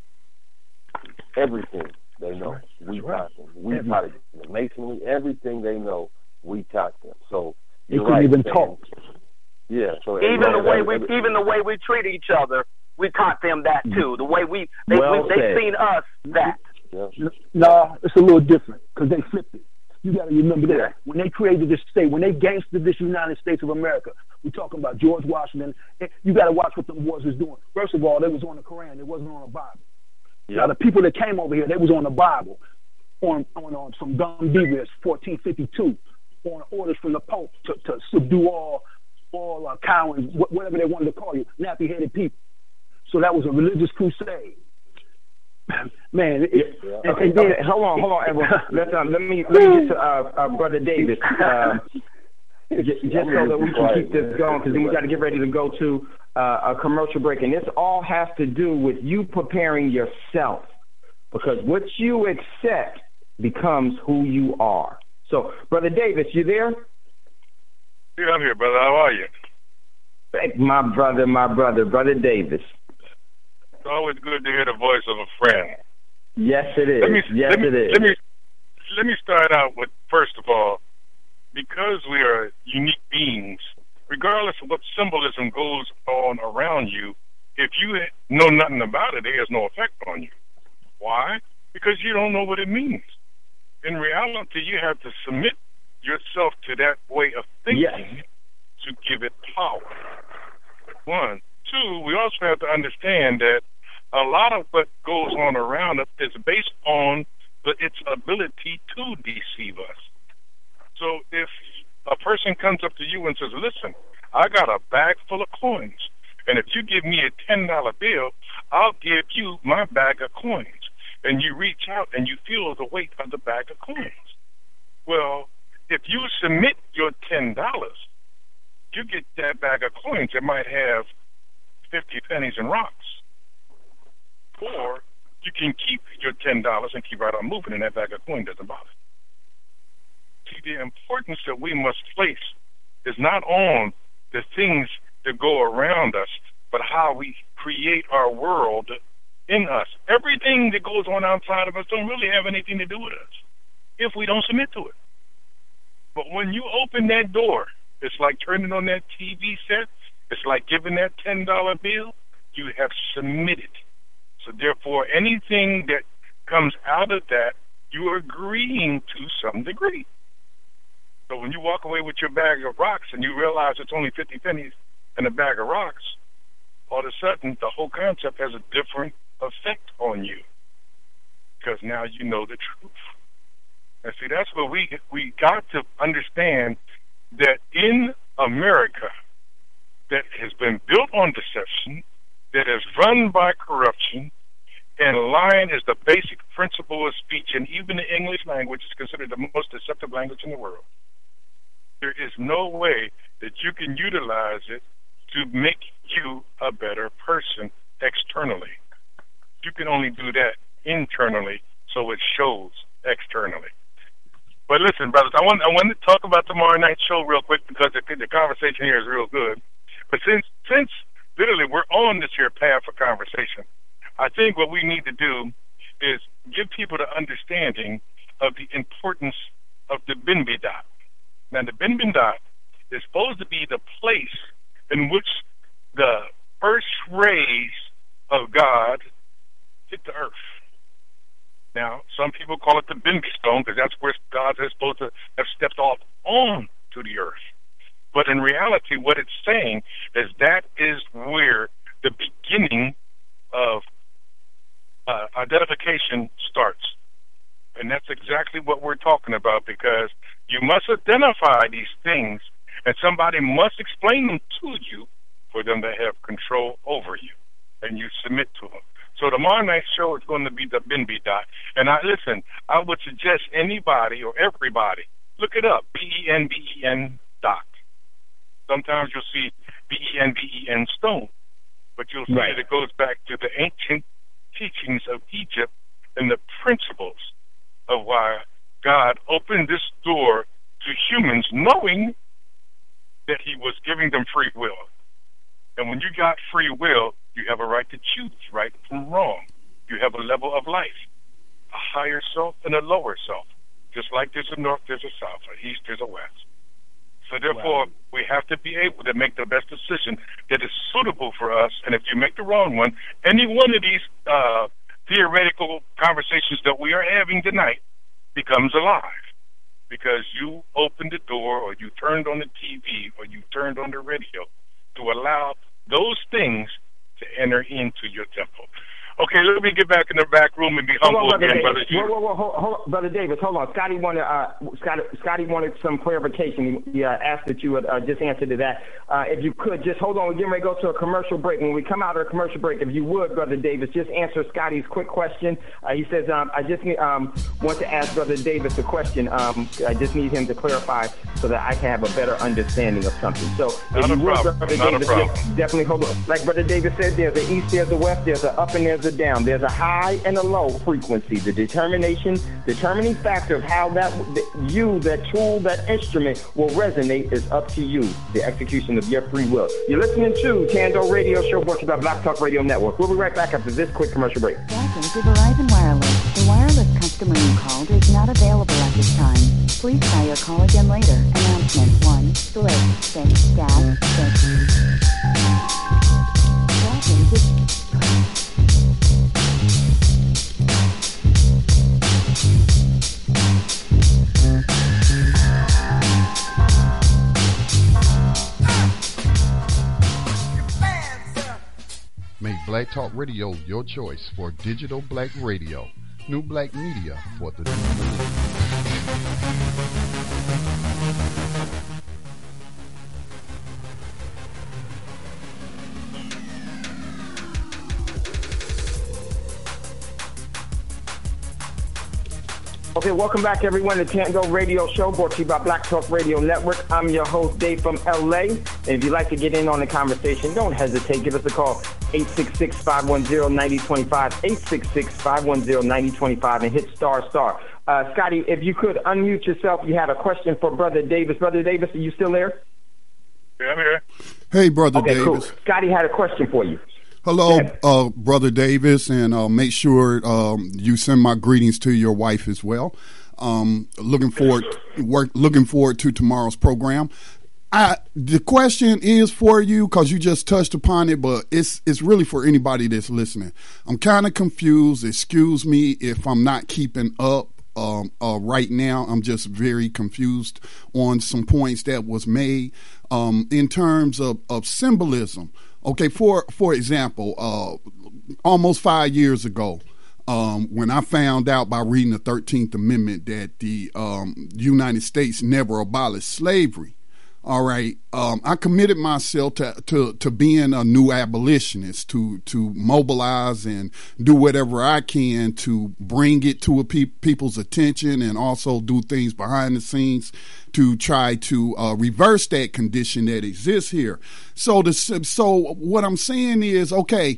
Everything they know, That's we right. taught them. We everything. taught them. The masonry, everything they know, we taught them. So they you're couldn't right, even man. talk. Yeah. So even the way every, we, every, even the way we treat each other, we taught them that too. The way we, they, well we they've seen us that. Yeah. No, it's a little different because they flipped it. You got to remember that. Yeah. When they created this state, when they gangstered this United States of America, we're talking about George Washington. You got to watch what the boys was doing. First of all, they was on the Quran. They wasn't on the Bible. Yep. Now, the people that came over here, they was on the Bible, on on, on some dumb devious, fourteen fifty-two, on orders from the Pope to, to subdue all all uh, cowards, whatever they wanted to call you, nappy-headed people. So that was a religious crusade. Man, it, yeah. and, okay, and then, okay. hold on, hold on, everyone. Let, um, let me let me get to uh, uh, Brother Davis, um, just, just so that we can keep this going, because then we got to get ready to go to uh, a commercial break, and this all has to do with you preparing yourself, because what you accept becomes who you are. So, Brother Davis, you there? Yeah, I'm here, brother. How are you? Hey, my brother, my brother, Brother Davis. It's always good to hear the voice of a friend. Yes, it is. Let me, yes, let me, it is. Let me, let me start out with, first of all, because we are unique beings, regardless of what symbolism goes on around you, if you know nothing about it, it has no effect on you. Why? Because you don't know what it means. in reality, you have to submit yourself to that way of thinking Yes. to give it power. One. Two, we also have to understand that a lot of what goes on around us is based on the, its ability to deceive us. So if a person comes up to you and says, listen, I got a bag full of coins, and if you give me a ten dollar bill, I'll give you my bag of coins. And you reach out and you feel the weight of the bag of coins. Well, if you submit your ten dollars, you get that bag of coins that might have fifty pennies and rocks. Or you can keep your ten dollars and keep right on moving, and that bag of coin doesn't bother. See, the importance that we must place is not on the things that go around us, but how we create our world in us. Everything that goes on outside of us don't really have anything to do with us if we don't submit to it. But when you open that door, it's like turning on that T V set. It's like giving that ten dollar bill. You have submitted. So therefore, anything that comes out of that, you are agreeing to some degree. So when you walk away with your bag of rocks and you realize it's only fifty pennies and a bag of rocks, all of a sudden the whole concept has a different effect on you because now you know the truth. And see, that's what we we got to understand, that in America that has been built on deception, that is run by corruption, and lying is the basic principle of speech, and even the English language is considered the most deceptive language in the world. There is no way that you can utilize it to make you a better person externally. You can only do that internally, so it shows externally. But listen, brothers, I want I want to talk about tomorrow night's show real quick because the, the conversation here is real good. But since since literally we're on this here path for conversation, I think what we need to do is give people the understanding of the importance of the bin bidat. Now, the bin bidat is supposed to be the place in which the first rays of God hit the earth. Now, some people call it the bin stone because that's where God is supposed to have stepped off onto the earth. But in reality, what it's saying is that is where the beginning of uh, identification starts. And that's exactly what we're talking about, because you must identify these things and somebody must explain them to you for them to have control over you, and you submit to them. So tomorrow night's show is going to be the bin bidat. And I listen, I would suggest anybody or everybody, look it up, B E N B E N dot. Sometimes you'll see B E N B E N stone, but you'll see right. that it goes back to the ancient teachings of Egypt and the principles of why God opened this door to humans, knowing that he was giving them free will. And when you got free will, you have a right to choose right from wrong. You have a level of life, a higher self and a lower self. Just like there's a north, there's a south, an east, there's a west. So therefore, wow. we have to be able to make the best decision that is suitable for us. And if you make the wrong one, any one of these uh, theoretical conversations that we are having tonight becomes alive, because you opened the door, or you turned on the T V, or you turned on the radio to allow those things to enter into your temple. Okay, let me get back in the back room and be humble on, again, brother. Brother Whoa, whoa, whoa, hold, hold, brother Davis, hold on. Scotty wanted, uh, Scotty, Scotty wanted some clarification. He uh, asked that you would uh, just answer to that. Uh, if you could, just hold on. We're getting ready to go to a commercial break. When we come out of a commercial break, if you would, Brother Davis, just answer Scotty's quick question. Uh, he says, um, I just need, um, want to ask Brother Davis a question. Um, I just need him to clarify so that I can have a better understanding of something. So if Not you a would, problem. Brother Not Davis, a problem. just definitely hold on. Like Brother Davis said, there's an east, there's a west, there's an up, and there's a down. There's a high and a low frequency. The determination, determining factor of how that you, that tool, that instrument will resonate is up to you. The execution of your free will. You're listening to Tando Radio Show, brought to you by Black Talk Radio Network. We'll be right back after this quick commercial break. Welcome to Verizon Wireless. The wireless customer you called is not available at this time. Please try your call again later. Announcement one, split, six, dash, six. Welcome to Make Black Talk Radio your choice for digital black radio. New black media for the new millennium. Okay, welcome back, everyone, to Tando Radio Show, brought to you by Black Talk Radio Network. I'm your host, Dave from L A. And if you'd like to get in on the conversation, don't hesitate. Give us a call, eight six six, five one zero, nine zero two five, eight six six, five one zero, nine zero two five, and hit star star. Uh, Scotty, if you could unmute yourself, you had a question for Brother Davis. Brother Davis, are you still there? Yeah, I'm here. Hey, Brother okay, Davis. Cool. Scotty had a question for you. Hello, uh, Brother Davis, and uh, make sure um, you send my greetings to your wife as well. Um, looking forward, work, looking forward to tomorrow's program. I, the question is for you because you just touched upon it, but it's it's really for anybody that's listening. I'm kind of confused. Excuse me if I'm not keeping up. Um, uh, right now, I'm just very confused on some points that was made um, in terms of, of symbolism. Okay, for for example, uh, almost five years ago, um, when I found out by reading the thirteenth Amendment that the um, United States never abolished slavery, all right, um, I committed myself to, to, to being a new abolitionist, to to mobilize and do whatever I can to bring it to a pe- people's attention and also do things behind the scenes to try to uh, reverse that condition that exists here. So the so what I'm saying is, okay,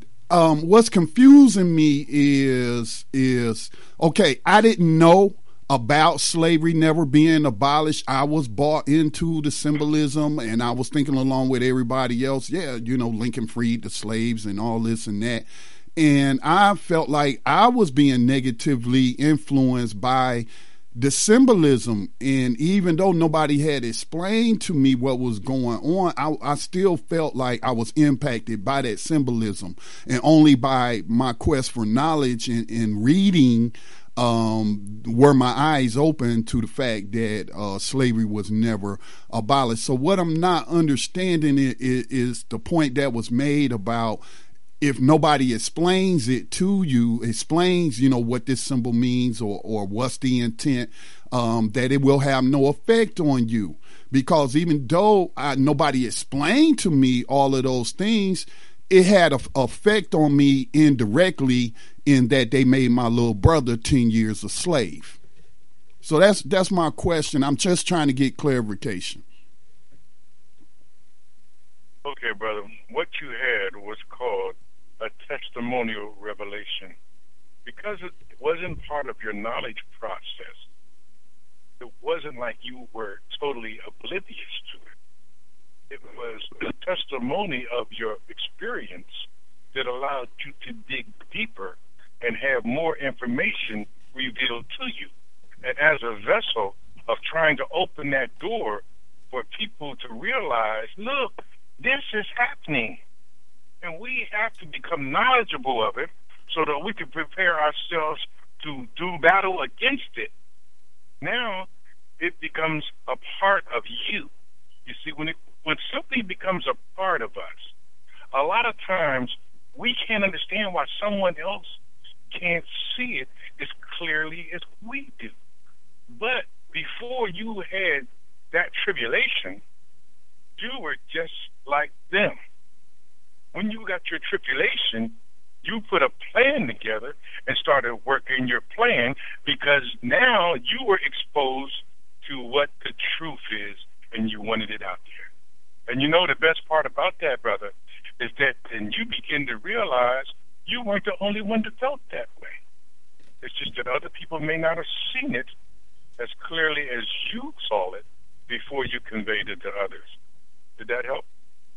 um, what's confusing me is is okay, I didn't know about slavery never being abolished. I was bought into the symbolism, and I was thinking along with everybody else, yeah, you know, Lincoln freed the slaves and all this and that. And I felt like I was being negatively influenced by the symbolism. And even though nobody had explained to me what was going on, I, I still felt like I was impacted by that symbolism. And only by my quest for knowledge and, and reading Um, were my eyes open to the fact that uh, slavery was never abolished. So what I'm not understanding is, is the point that was made about if nobody explains it to you, explains, you know, what this symbol means or, or what's the intent, um, that it will have no effect on you. Because even though I, nobody explained to me all of those things, it had an effect on me indirectly in that they made my little brother ten years a slave. So that's that's my question. I'm just trying to get clarification. Okay, brother. What you had was called a testimonial revelation. Because it wasn't part of your knowledge process, it wasn't like you were totally oblivious to it. It was the testimony of your experience that allowed you to dig deeper and have more information revealed to you. And as a vessel of trying to open that door for people to realize, look, this is happening. And we have to become knowledgeable of it so that we can prepare ourselves to do battle against it. Now it becomes a part of you. You see, when it when something becomes a part of us, a lot of times we can't understand why someone else can't see it as clearly as we do. But before you had that tribulation, you were just like them. When you got your tribulation, you put a plan together and started working your plan because now you were exposed to what the truth is and you wanted it out there. And you know the best part about that, brother, is that then you begin to realize you weren't the only one that felt that way. It's just that other people may not have seen it as clearly as you saw it before you conveyed it to others. Did that help?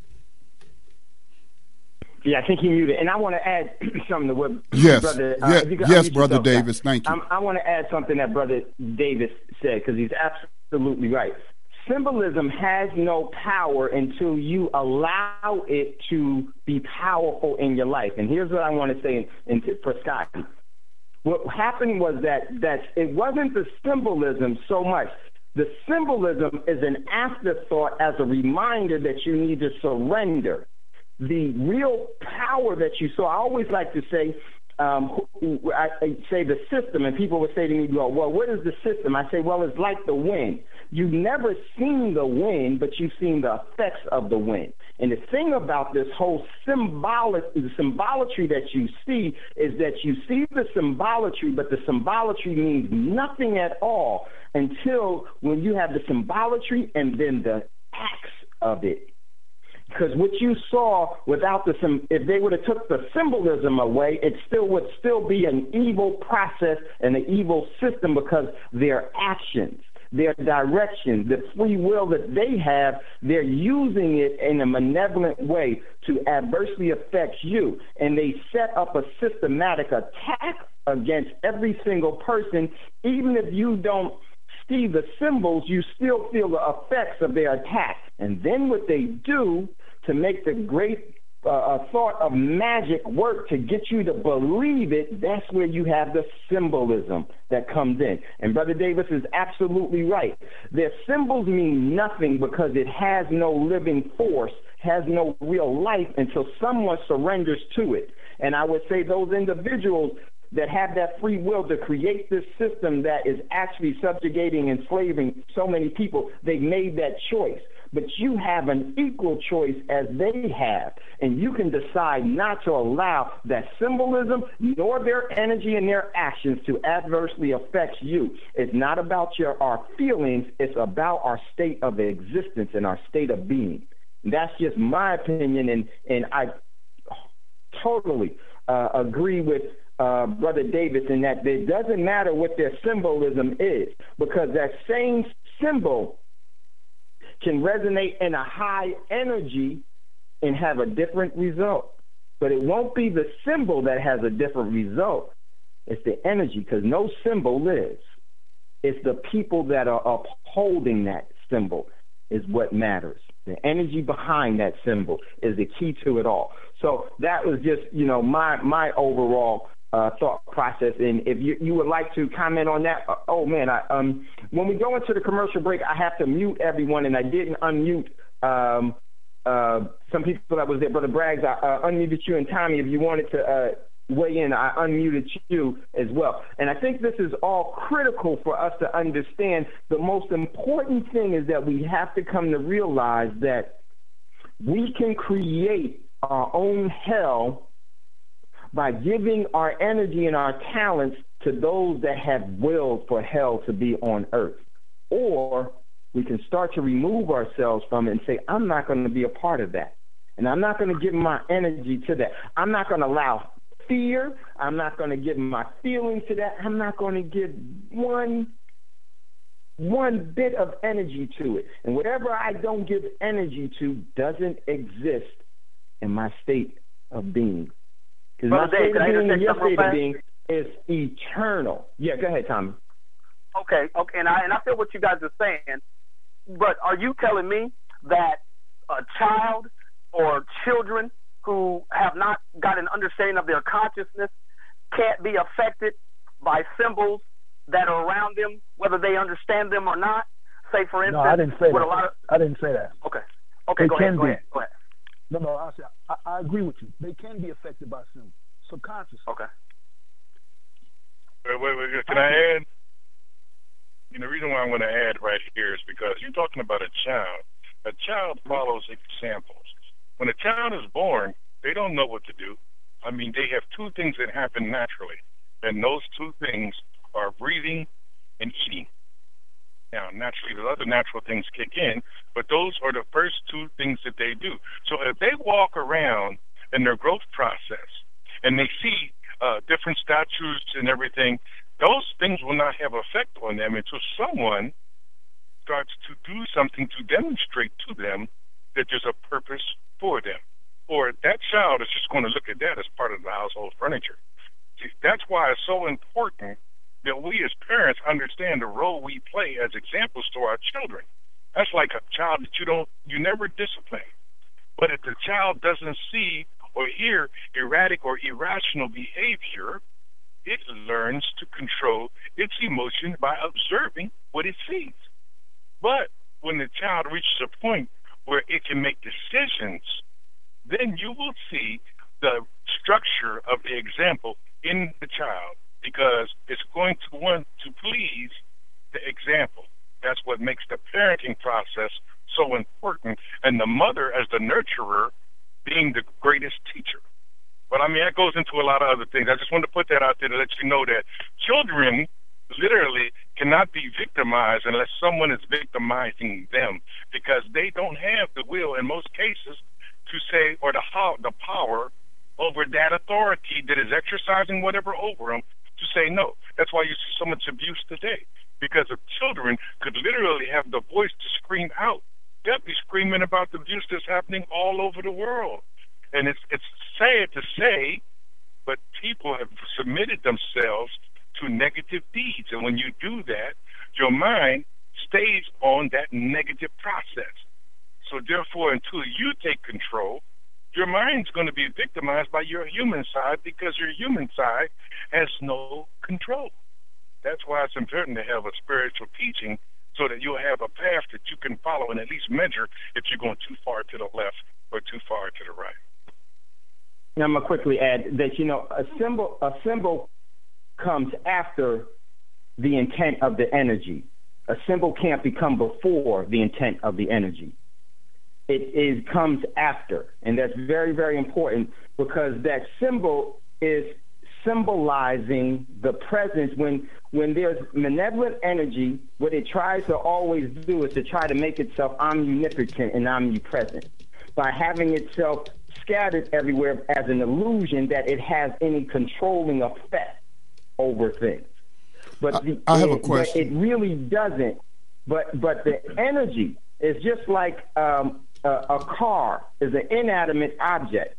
Yeah, I think he muted. And I want to add something to what yes. Brother uh, yeah. could, Yes, Brother Davis, thank you. I'm, I want to add something that Brother Davis said because he's absolutely right. Symbolism has no power until you allow it to be powerful in your life. And here's what I want to say in, in, for Scott. What happened was that, that it wasn't the symbolism so much. The symbolism is an afterthought as a reminder that you need to surrender. the real power that you saw, I always like to say, um, I, I say the system, and people would say to me, well, well, what is the system? I say, well, it's like the wind. You've never seen the wind, but you've seen the effects of the wind. And the thing about this whole symbolic, the symbolatry that you see is that you see the symbolatry, but the symbolatry means nothing at all until when you have the symbolatry and then the acts of it. Because what you saw without the, if they would have took the symbolism away, it still would still be an evil process and an evil system, because their actions, their direction, the free will that they have, they're using it in a malevolent way to adversely affect you. And they set up a systematic attack against every single person. Even if you don't see the symbols, you still feel the effects of their attack. And then what they do to make the great uh, thought of magic work to get you to believe it, that's where you have the symbolism that comes in. And Brother Davis is absolutely right. Their symbols mean nothing because it has no living force, has no real life until someone surrenders to it. And I would say those individuals that have that free will to create this system that is actually subjugating and enslaving so many people, they made that choice. But you have an equal choice as they have, and you can decide not to allow that symbolism nor their energy and their actions to adversely affect you. It's not about your our feelings, it's about our state of existence and our state of being. And that's just my opinion, and, and I totally uh, agree with Uh, Brother Davis, in that it doesn't matter what their symbolism is, because that same symbol can resonate in a high energy and have a different result. But it won't be the symbol that has a different result. It's the energy, because no symbol lives. It's the people that are upholding that symbol is what matters. The energy behind that symbol is the key to it all. So that was just, you know, my my overall Uh, thought process. And if you, you would like to comment on that, uh, oh man, I, um, when we go into the commercial break, I have to mute everyone, and I didn't unmute um, uh, some people that was there. Brother Braggs, I uh, unmuted you, and Tommy, if you wanted to uh, weigh in, I unmuted you as well. And I think this is all critical for us to understand. The most important thing is that we have to come to realize that we can create our own hell by giving our energy and our talents to those that have willed for hell to be on earth. Or we can start to remove ourselves from it and say, I'm not going to be a part of that. And I'm not going to give my energy to that. I'm not going to allow fear. I'm not going to give my feelings to that. I'm not going to give one, one bit of energy to it. And whatever I don't give energy to doesn't exist in my state of being. Because my state of being and your state of being is eternal. Yeah, go ahead, Tommy. Okay, okay, and I and I feel what you guys are saying, but are you telling me that a child or children who have not got an understanding of their consciousness can't be affected by symbols that are around them, whether they understand them or not? Say, for instance, no, I didn't say that. A lot of... I didn't say that. Okay, okay, they go can ahead, go be. ahead, go ahead. No, no, I, I, I agree with you. They can be affected by symbols, subconsciously. Okay. Wait, wait, wait. Can I add? And the reason why I'm going to add right here is because you're talking about a child. A child follows examples. When a child is born, they don't know what to do. I mean, they have two things that happen naturally, and those two things are breathing and eating. Now, naturally, the other natural things kick in, but those are the first two things that they do. So if they walk around in their growth process and they see uh, different statues and everything, those things will not have effect on them until someone starts to do something to demonstrate to them that there's a purpose for them. Or that child is just going to look at that as part of the household furniture. See, that's why it's so important that we as parents understand the role we play as examples to our children. That's like a child that you don't, you never discipline. But if the child doesn't see or hear erratic or irrational behavior, it learns to control its emotions by observing what it sees. But when the child reaches a point where it can make decisions then you will see the structure of the example in the child, because it's going to want to please the example. That's what makes the parenting process so important, and the mother as the nurturer being the greatest teacher. But I mean, that goes into a lot of other things. I just wanted to put that out there to let you know that children literally cannot be victimized unless someone is victimizing them, because they don't have the will in most cases to say, or the how, the power over that authority that is exercising whatever over them to say no. That's why you see so much abuse today, because of children could literally have the voice to scream out. They'll be screaming about the abuse that's happening all over the world. And it's it's sad to say, but people have submitted themselves to negative deeds. And when you do that, your mind stays on that negative process. So therefore, until you take control, your mind's going to be victimized by your human side, because your human side has no control. That's why it's important to have a spiritual teaching, so that you'll have a path that you can follow and at least measure if you're going too far to the left or too far to the right. Now, I'm going to quickly add that, you know, a symbol, a symbol comes after the intent of the energy. A symbol can't become before the intent of the energy. It is comes after, and that's very, very important, because that symbol is symbolizing the presence. When when there's malevolent energy, what it tries to always do is to try to make itself omnipotent and omnipresent by having itself scattered everywhere as an illusion that it has any controlling effect over things. But I, the, I have it, a question. It really doesn't. But but the energy is just like um, a, a car is an inanimate object.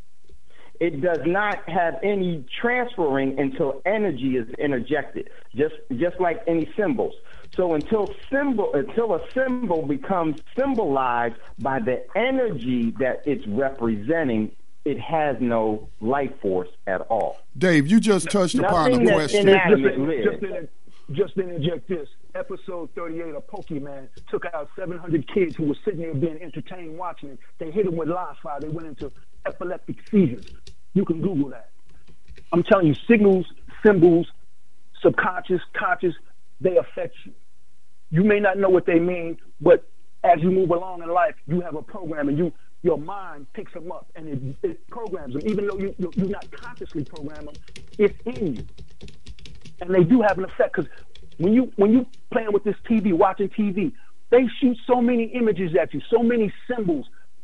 It does not have any transferring until energy is interjected, just just like any symbols. So until symbol until a symbol becomes symbolized by the energy that it's representing, it has no life force at all. Dave, you just touched upon Nothing a that's question. inanimate Just, lives. just, in, just to interject this, episode thirty-eight of Pokemon took out seven hundred kids who were sitting there being entertained watching it. They hit them with live fire. They went into epileptic seizures. You can Google that. I'm telling you, signals, symbols, subconscious, conscious, they affect you. You may not know what they mean, but as you move along in life, you have a program, and you your mind picks them up, and it, it programs them. Even though you, you, you're not consciously programming them, it's in you. And they do have an effect, because when you when you playing with this T V, watching T V, they shoot so many images at you, so many symbols.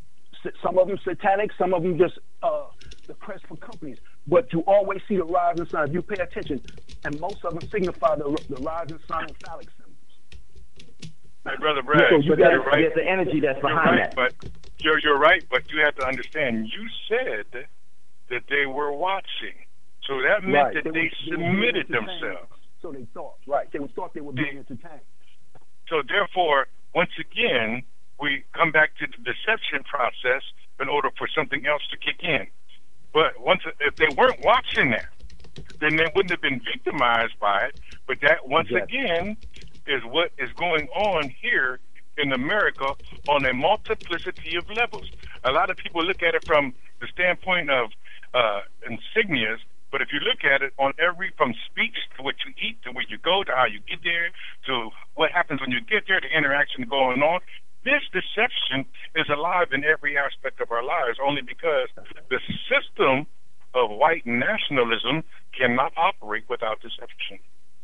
Some of them satanic, some of them just uh, the press for companies. But you always see the rising sign if you pay attention, and most of them signify the, the rising sign and phallic symbols. Hey, Brother Brad, So you you're got right. there's the energy that's You're behind right, that. but you're you're right. But you have to understand. You said that they were watching, so that meant Right. that They they, were- they were being submitted entertained. themselves. So they thought, right? They thought they were being entertained. So therefore, once again, we come back to the deception process in order for something else to kick in. But once, if they weren't watching that, then they wouldn't have been victimized by it. But that, once Yes. again, is what is going on here in America on a multiplicity of levels. A lot of people look at it from the standpoint of uh, insignias, but if you look at it on every, from speech to what you eat, to where you go, to how you get there, to what happens when you get there, the interaction going on, this deception is alive in every aspect of our lives, only because the system of white nationalism cannot operate without deception.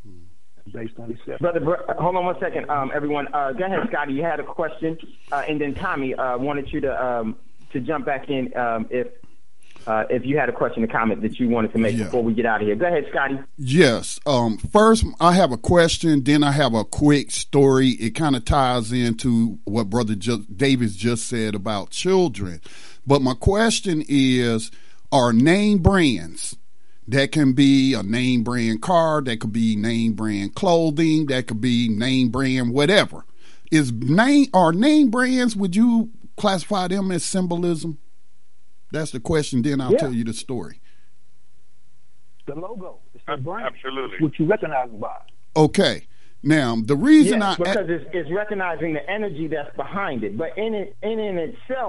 Based on these Brother, bro, hold on one second, um, everyone. Uh, go ahead, Scotty. You had a question, uh, and then Tommy uh, wanted you to um, to jump back in um, if uh, if you had a question or comment that you wanted to make Yeah. before we get out of here. Go ahead, Scotty. Yes. Um, first, I have a question. Then I have a quick story. It kind of ties into what Brother ju- Davis just said about children. But my question is, are name brands, that can be a name brand car, that could be name brand clothing, that could be name brand whatever. Is name are name brands, would you classify them as symbolism? That's the question. Then I'll Yeah. tell you the story. The logo, it's the brand. Absolutely. What you recognize them by. Okay. Now, the reason Yes, I because it's, it's recognizing the energy that's behind it. But in it, in, in itself,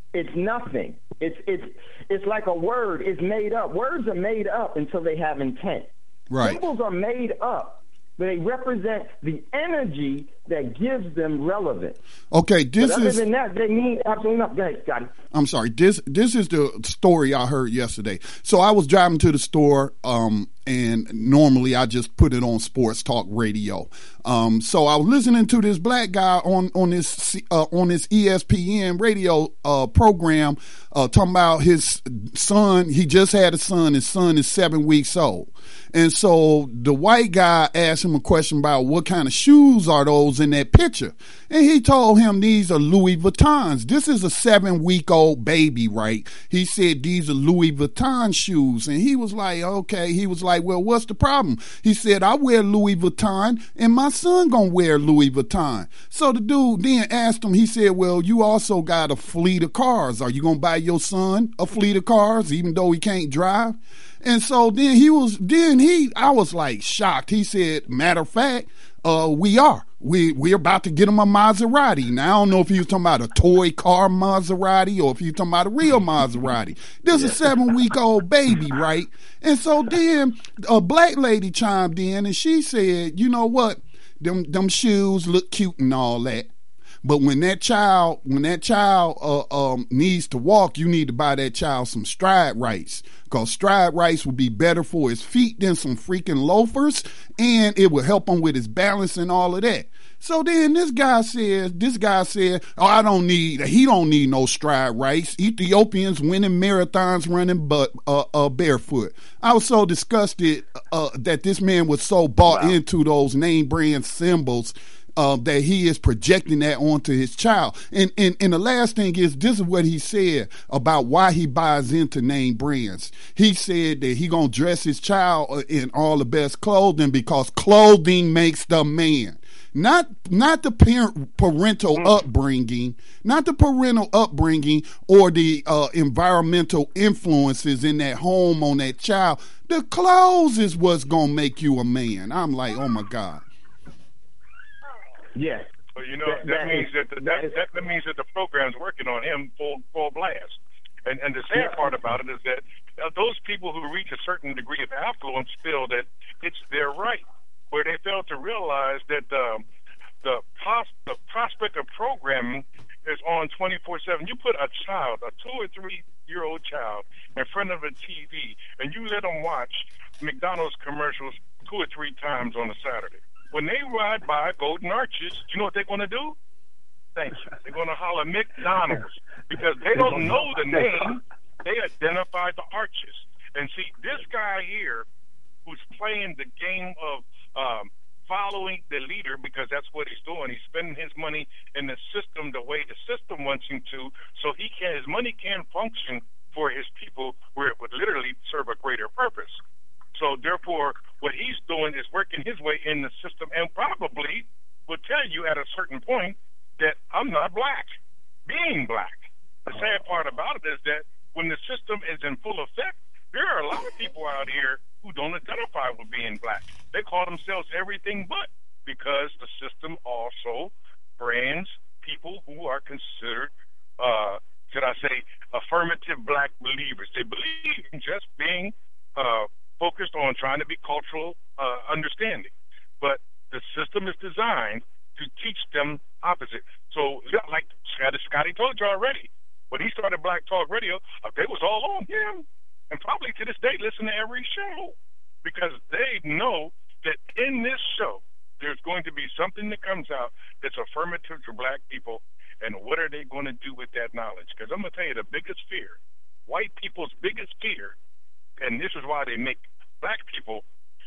it's nothing. It's it's it's like a word. It's made up. Words are made up until they have intent. Right. Symbols are made up, but they represent the energy that gives them relevance. Okay, this but other is. than that, they mean absolutely nothing. Go ahead, Scotty. I'm sorry. This this is the story I heard yesterday. So I was driving to the store, um, and normally I just put it on sports talk radio. Um, so I was listening to this black guy on on this uh, on this E S P N radio uh, program, uh, talking about his son. He just had a son. His son is seven weeks old, and so the white guy asked him a question about what kind of shoes are those in that picture, and he told him these are Louis Vuittons. This is a seven week old baby, right? He said these are Louis Vuitton shoes, and he was like, okay. He was like, well, what's the problem? He said, I wear Louis Vuitton, and my son gonna wear Louis Vuitton. So the dude then asked him, he said, well, you also got a fleet of cars. Are you gonna buy your son a fleet of cars, even though he can't drive? And so then he was, then he, I was like shocked. He said, matter of fact, uh, we are. We, we're about to get him a Maserati. Now, I don't know if he was talking about a toy car Maserati or if he was talking about a real Maserati. This is a seven-week-old baby, right? And so then a black lady chimed in and she said, you know what? Them, them shoes look cute and all that. But when that child, when that child uh, um, needs to walk, you need to buy that child some Stride Rice, because Stride Rice will be better for his feet than some freaking loafers, and it will help him with his balance and all of that. So then this guy says, this guy said, oh, I don't need, he don't need no Stride Rice. Ethiopians winning marathons running but uh, uh, barefoot. I was so disgusted uh, that this man was so bought wow. into those name brand symbols. Uh, that he is projecting that onto his child. And, and and the last thing is, this is what he said about why he buys into name brands. He said that he gonna dress his child in all the best clothing because clothing makes the man. Not not the parent, parental mm. upbringing, not the parental upbringing or the uh, environmental influences in that home on that child. The clothes is what's gonna make you a man. I'm like, oh my God. Yes. So you know that, that, that means is, that the, that, that, is, that, that means that the program's working on him full full blast. And and the sad yeah. part about it is that uh, those people who reach a certain degree of affluence feel that it's their right, where they fail to realize that um, the pos- the prospect of programming is on twenty-four seven. You put a child, a two or three year old child, in front of a T V, and you let them watch McDonald's commercials two or three times on a Saturday. When they ride by Golden Arches, you know what they're going to do? Thank you. They're going to holler McDonald's because they don't know the name. They identify the arches. And see, this guy here who's playing the game of um, following the leader, because that's what he's doing. He's spending his money in the system the way the system wants him to, so he can his money can function for his people where it would literally serve a greater purpose. So therefore, what he's doing is working his way in the system and probably will tell you at a certain point that I'm not black, being black. The sad part about it is that when the system is in full effect, there are a lot of people out here who don't identify with being black. They call themselves everything but, because the system also brands people who are considered, uh, should I say, affirmative black believers. They believe in just being uh, focused on trying to be cultural uh, understanding. But the system is designed to teach them opposite. So, like Scotty told you already, when he started Black Talk Radio, uh, they was all on him. And probably to this day listen to every show, because they know that in this show, there's going to be something that comes out that's affirmative to black people. And what are they going to do with that knowledge? Because I'm going to tell you the biggest fear, white people's biggest fear, and this is why they make black people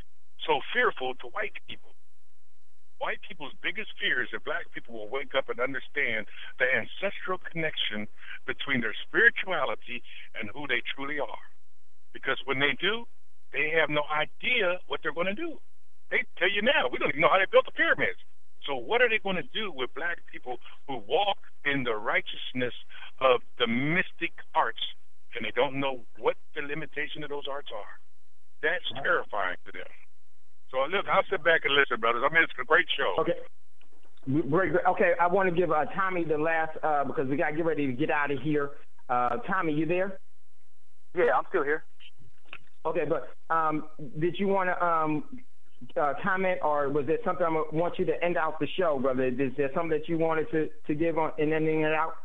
so fearful to white people. White people's biggest fear is that black people will wake up and understand the ancestral connection between their spirituality and who they truly are. Because when they do, they have no idea what they're going to do. They tell you now, we don't even know how they built the pyramids. So what are they going to do with black people who walk in the righteousness of the mystic arts, and they don't know what the limitation of those arts are? That's terrifying to them. So, look, I'll sit back and listen, brothers. I mean, it's a great show. Okay. Great, great. Okay, I want to give uh, Tommy the last, uh, because we got to get ready to get out of here. Uh, Tommy, you there? Yeah, I'm still here. Okay, but um, did you want to um, uh, comment, or was there something I want you to end out the show, brother? Is there something that you wanted to, to give on in ending it out?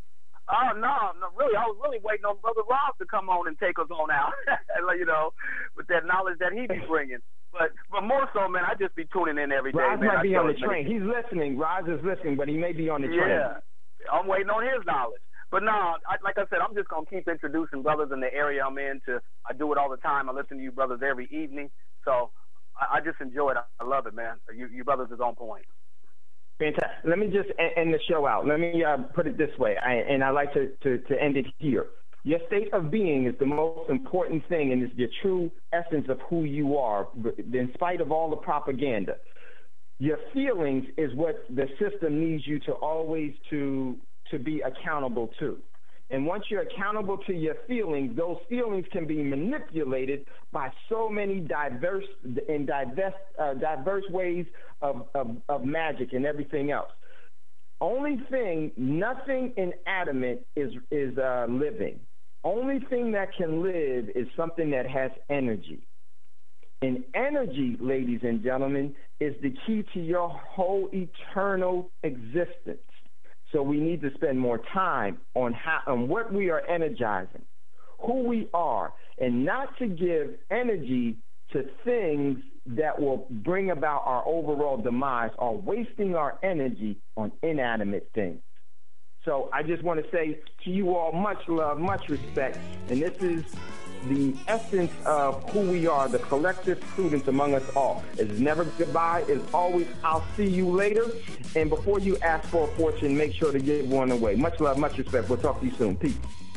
Oh, no, no, really, I was really waiting on Brother Rob to come on and take us on out, you know, with that knowledge that he be bringing. But but more so, man, I just be tuning in every day, Roz man. might I be on the man. train. He's listening. Roz is listening, but he may be on the train. Yeah, I'm waiting on his knowledge. But no, I, like I said, I'm just going to keep introducing brothers in the area I'm in. To, I do it all the time. I listen to you brothers every evening. So I, I just enjoy it. I love it, man. You, you brothers is on point. Fantastic. Let me just end the show out. Let me uh, put it this way, I, and I like to, to, to end it here. Your state of being is the most important thing, and it's the true essence of who you are, in spite of all the propaganda. Your feelings is what the system needs you to always to to be accountable to. And once you're accountable to your feelings, those feelings can be manipulated by so many diverse in diverse uh, diverse ways of, of, of magic and everything else. Only thing, nothing inanimate is is uh, living. Only thing that can live is something that has energy. And energy, ladies and gentlemen, is the key to your whole eternal existence. So we need to spend more time on how on what we are energizing, who we are, and not to give energy to things that will bring about our overall demise or wasting our energy on inanimate things. So I just want to say to you all, much love, much respect, and this is the essence of who we are, the collective prudence among us all. It's never goodbye. It's always I'll see you later. And before you ask for a fortune, make sure to give one away. Much love, much respect. We'll talk to you soon. Peace.